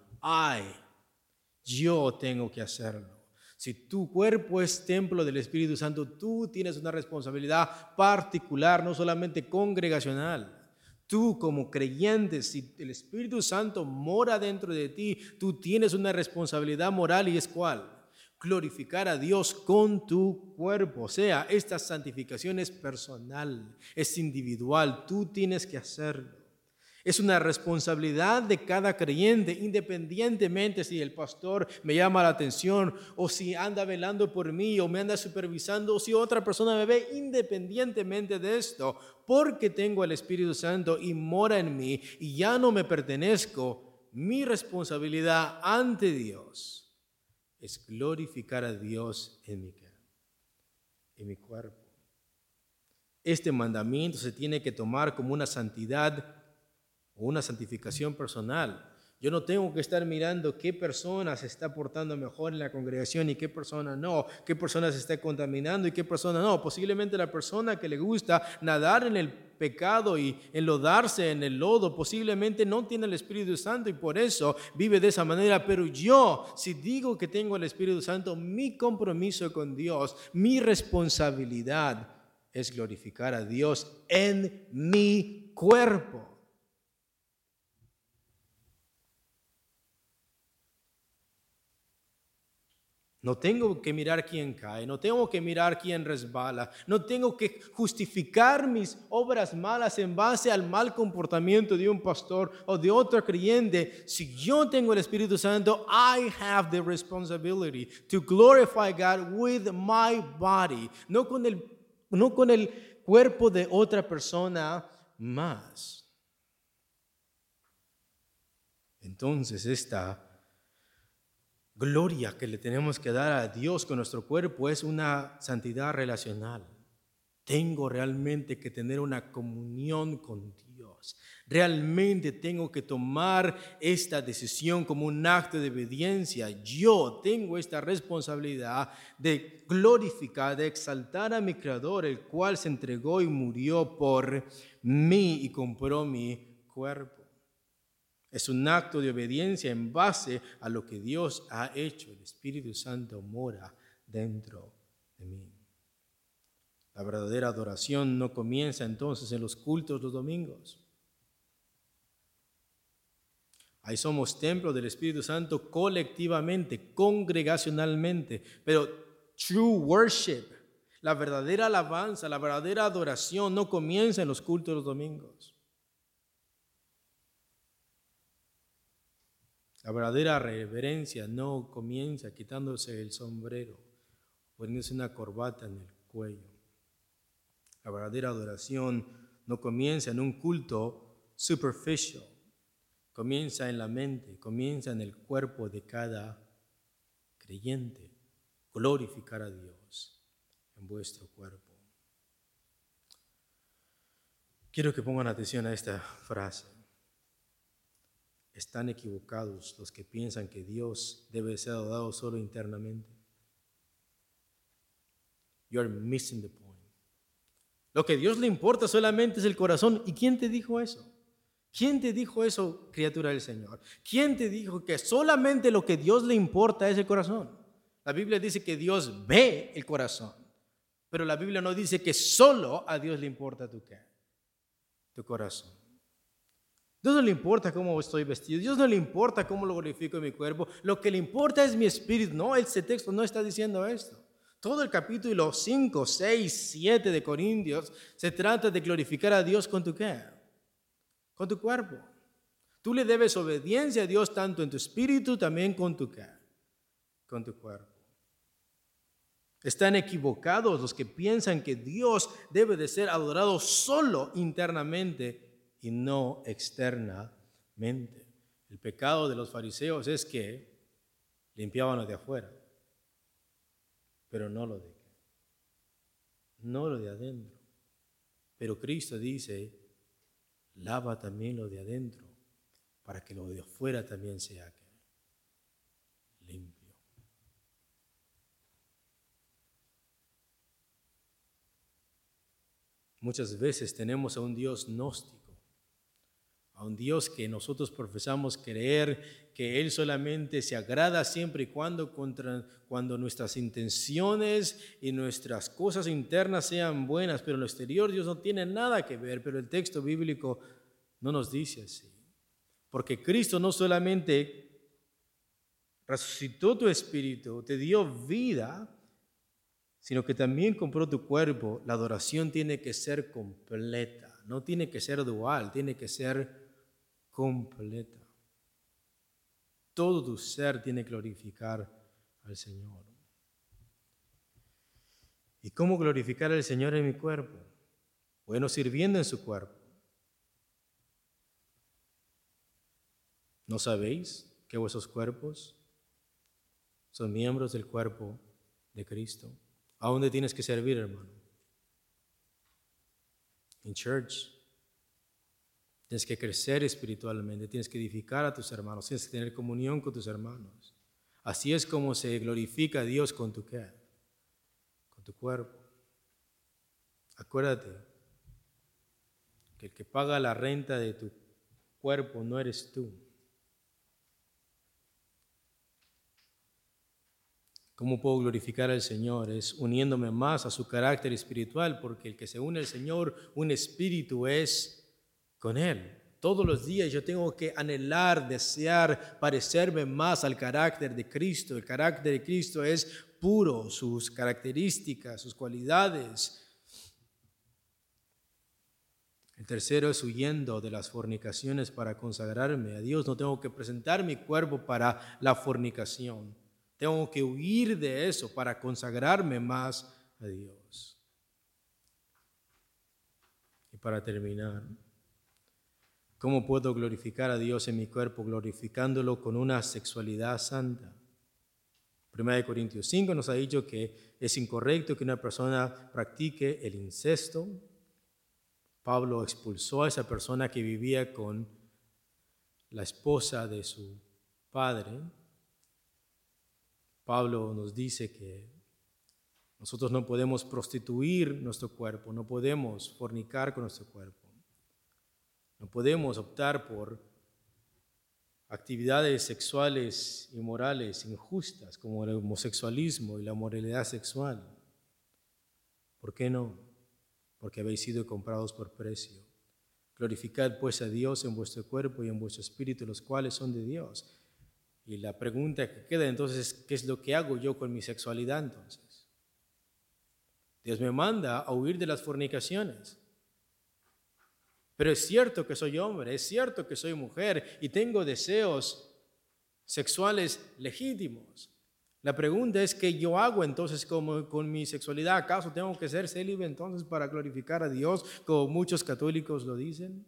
Yo tengo que hacerlo. Si tu cuerpo es templo del Espíritu Santo, tú tienes una responsabilidad particular, no solamente congregacional. Tú como creyente, si el Espíritu Santo mora dentro de ti, tú tienes una responsabilidad moral y es ¿cuál? Glorificar a Dios con tu cuerpo. O sea, esta santificación es personal, es individual, tú tienes que hacerlo. Es una responsabilidad de cada creyente, independientemente si el pastor me llama la atención o si anda velando por mí o me anda supervisando o si otra persona me ve, independientemente de esto, porque tengo el Espíritu Santo y mora en mí y ya no me pertenezco, mi responsabilidad ante Dios es glorificar a Dios en mi cuerpo. Este mandamiento se tiene que tomar como una santidad o una santificación personal. Yo no tengo que estar mirando qué persona se está portando mejor en la congregación y qué persona no, qué persona se está contaminando y qué persona no. Posiblemente la persona que le gusta nadar en el pecado y enlodarse en el lodo, posiblemente no tiene el Espíritu Santo y por eso vive de esa manera. Pero yo, si digo que tengo el Espíritu Santo, mi compromiso con Dios, mi responsabilidad es glorificar a Dios en mi cuerpo. No tengo que mirar quién cae, no tengo que mirar quién resbala, no tengo que justificar mis obras malas en base al mal comportamiento de un pastor o de otro creyente. Si yo tengo el Espíritu Santo, I have the responsibility to glorify God with my body, no con el cuerpo de otra persona más. Entonces esta gloria que le tenemos que dar a Dios con nuestro cuerpo es una santidad relacional. Tengo realmente que tener una comunión con Dios. Realmente tengo que tomar esta decisión como un acto de obediencia. Yo tengo esta responsabilidad de glorificar, de exaltar a mi Creador, el cual se entregó y murió por mí y compró mi cuerpo. Es un acto de obediencia en base a lo que Dios ha hecho. El Espíritu Santo mora dentro de mí. La verdadera adoración no comienza entonces en los cultos los domingos. Ahí somos templo del Espíritu Santo colectivamente, congregacionalmente, pero true worship, la verdadera alabanza, la verdadera adoración no comienza en los cultos los domingos. La verdadera reverencia no comienza quitándose el sombrero, poniéndose una corbata en el cuello. La verdadera adoración no comienza en un culto superficial, comienza en la mente, comienza en el cuerpo de cada creyente. Glorificar a Dios en vuestro cuerpo. Quiero que pongan atención a esta frase. Están equivocados los que piensan que Dios debe ser adorado solo internamente. You are missing the point. Lo que a Dios le importa solamente es el corazón. ¿Y quién te dijo eso? ¿Quién te dijo eso, criatura del Señor? ¿Quién te dijo que solamente lo que a Dios le importa es el corazón? La Biblia dice que Dios ve el corazón, pero la Biblia no dice que solo a Dios le importa tu corazón. Dios no le importa cómo estoy vestido, Dios no le importa cómo lo glorifico en mi cuerpo, lo que le importa es mi espíritu. No, este texto no está diciendo esto. Todo el capítulo 5, 6, 7 de Corintios se trata de glorificar a Dios con tu ¿qué? Con tu cuerpo. Tú le debes obediencia a Dios tanto en tu espíritu, también con tu ¿qué? Con tu cuerpo. Están equivocados los que piensan que Dios debe de ser adorado solo internamente y no externamente. El pecado de los fariseos es que limpiaban lo de afuera, pero no lo de adentro. Pero Cristo dice, lava también lo de adentro, para que lo de afuera también sea limpio. Muchas veces tenemos a un Dios gnóstico, a un Dios que nosotros profesamos creer que Él solamente se agrada siempre y cuando nuestras intenciones y nuestras cosas internas sean buenas, pero en lo exterior Dios no tiene nada que ver. Pero el texto bíblico no nos dice así, porque Cristo no solamente resucitó tu espíritu, te dio vida, sino que también compró tu cuerpo. La adoración tiene que ser completa, no tiene que ser dual, tiene que ser completa. Todo tu ser tiene que glorificar al Señor. ¿Y cómo glorificar al Señor en mi cuerpo? Bueno, sirviendo en su cuerpo. ¿No sabéis que vuestros cuerpos son miembros del cuerpo de Cristo? ¿A dónde tienes que servir, hermano? En church. Tienes que crecer espiritualmente, tienes que edificar a tus hermanos, tienes que tener comunión con tus hermanos. Así es como se glorifica a Dios con tu ¿qué? Con tu cuerpo. Acuérdate que el que paga la renta de tu cuerpo no eres tú. ¿Cómo puedo glorificar al Señor? Es uniéndome más a su carácter espiritual, porque el que se une al Señor, un espíritu es con Él. Todos los días yo tengo que anhelar, desear, parecerme más al carácter de Cristo. El carácter de Cristo es puro, sus características, sus cualidades. El tercero es huyendo de las fornicaciones para consagrarme a Dios. No tengo que presentar mi cuerpo para la fornicación. Tengo que huir de eso para consagrarme más a Dios. Y para terminar, ¿cómo puedo glorificar a Dios en mi cuerpo? Glorificándolo con una sexualidad santa. 1 Corintios 5 nos ha dicho que es incorrecto que una persona practique el incesto. Pablo expulsó a esa persona que vivía con la esposa de su padre. Pablo nos dice que nosotros no podemos prostituir nuestro cuerpo, no podemos fornicar con nuestro cuerpo, no podemos optar por actividades sexuales inmorales, injustas, como el homosexualismo y la moralidad sexual. ¿Por qué no? Porque habéis sido comprados por precio. Glorificad pues a Dios en vuestro cuerpo y en vuestro espíritu, los cuales son de Dios. Y la pregunta que queda entonces es, ¿qué es lo que hago yo con mi sexualidad entonces? Dios me manda a huir de las fornicaciones. Pero es cierto que soy hombre, es cierto que soy mujer y tengo deseos sexuales legítimos. La pregunta es, ¿qué yo hago entonces con mi sexualidad? ¿Acaso tengo que ser célibe entonces para glorificar a Dios, como muchos católicos lo dicen?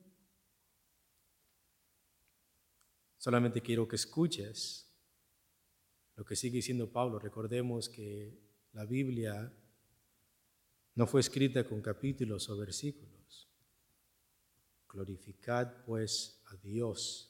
Solamente quiero que escuches lo que sigue diciendo Pablo. Recordemos que la Biblia no fue escrita con capítulos o versículos. Glorificad pues a Dios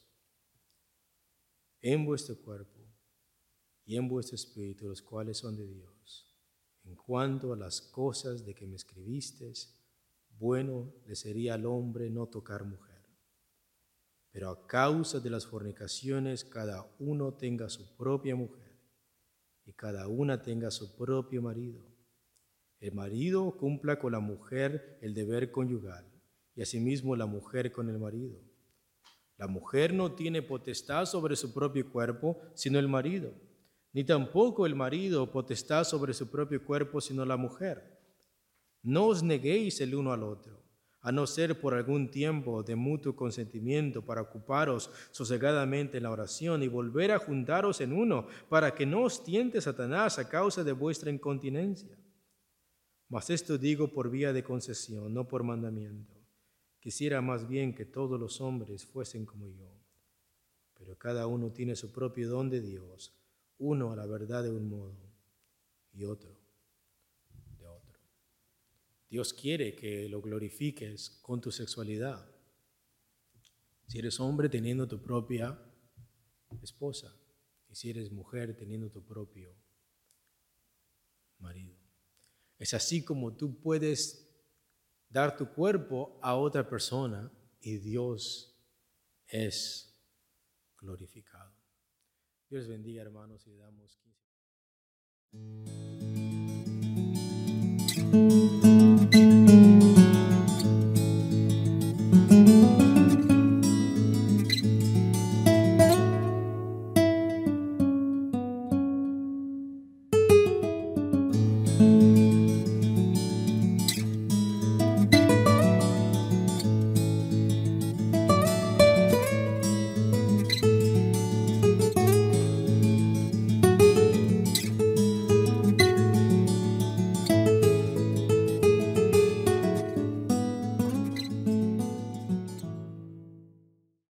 en vuestro cuerpo y en vuestro espíritu, los cuales son de Dios. En cuanto a las cosas de que me escribisteis, bueno le sería al hombre no tocar mujer. Pero a causa de las fornicaciones, cada uno tenga su propia mujer y cada una tenga su propio marido. El marido cumpla con la mujer el deber conyugal y asimismo la mujer con el marido. La mujer no tiene potestad sobre su propio cuerpo, sino el marido, ni tampoco el marido potestad sobre su propio cuerpo, sino la mujer. No os neguéis el uno al otro, a no ser por algún tiempo de mutuo consentimiento para ocuparos sosegadamente en la oración y volver a juntaros en uno, para que no os tiente Satanás a causa de vuestra incontinencia. Mas esto digo por vía de concesión, no por mandamiento. Quisiera más bien que todos los hombres fuesen como yo, pero cada uno tiene su propio don de Dios, uno a la verdad de un modo y otro de otro. Dios quiere que lo glorifiques con tu sexualidad. Si eres hombre, teniendo tu propia esposa, y si eres mujer, teniendo tu propio marido. Es así como tú puedes dar tu cuerpo a otra persona y Dios es glorificado. Dios bendiga, hermanos, y le damos 15.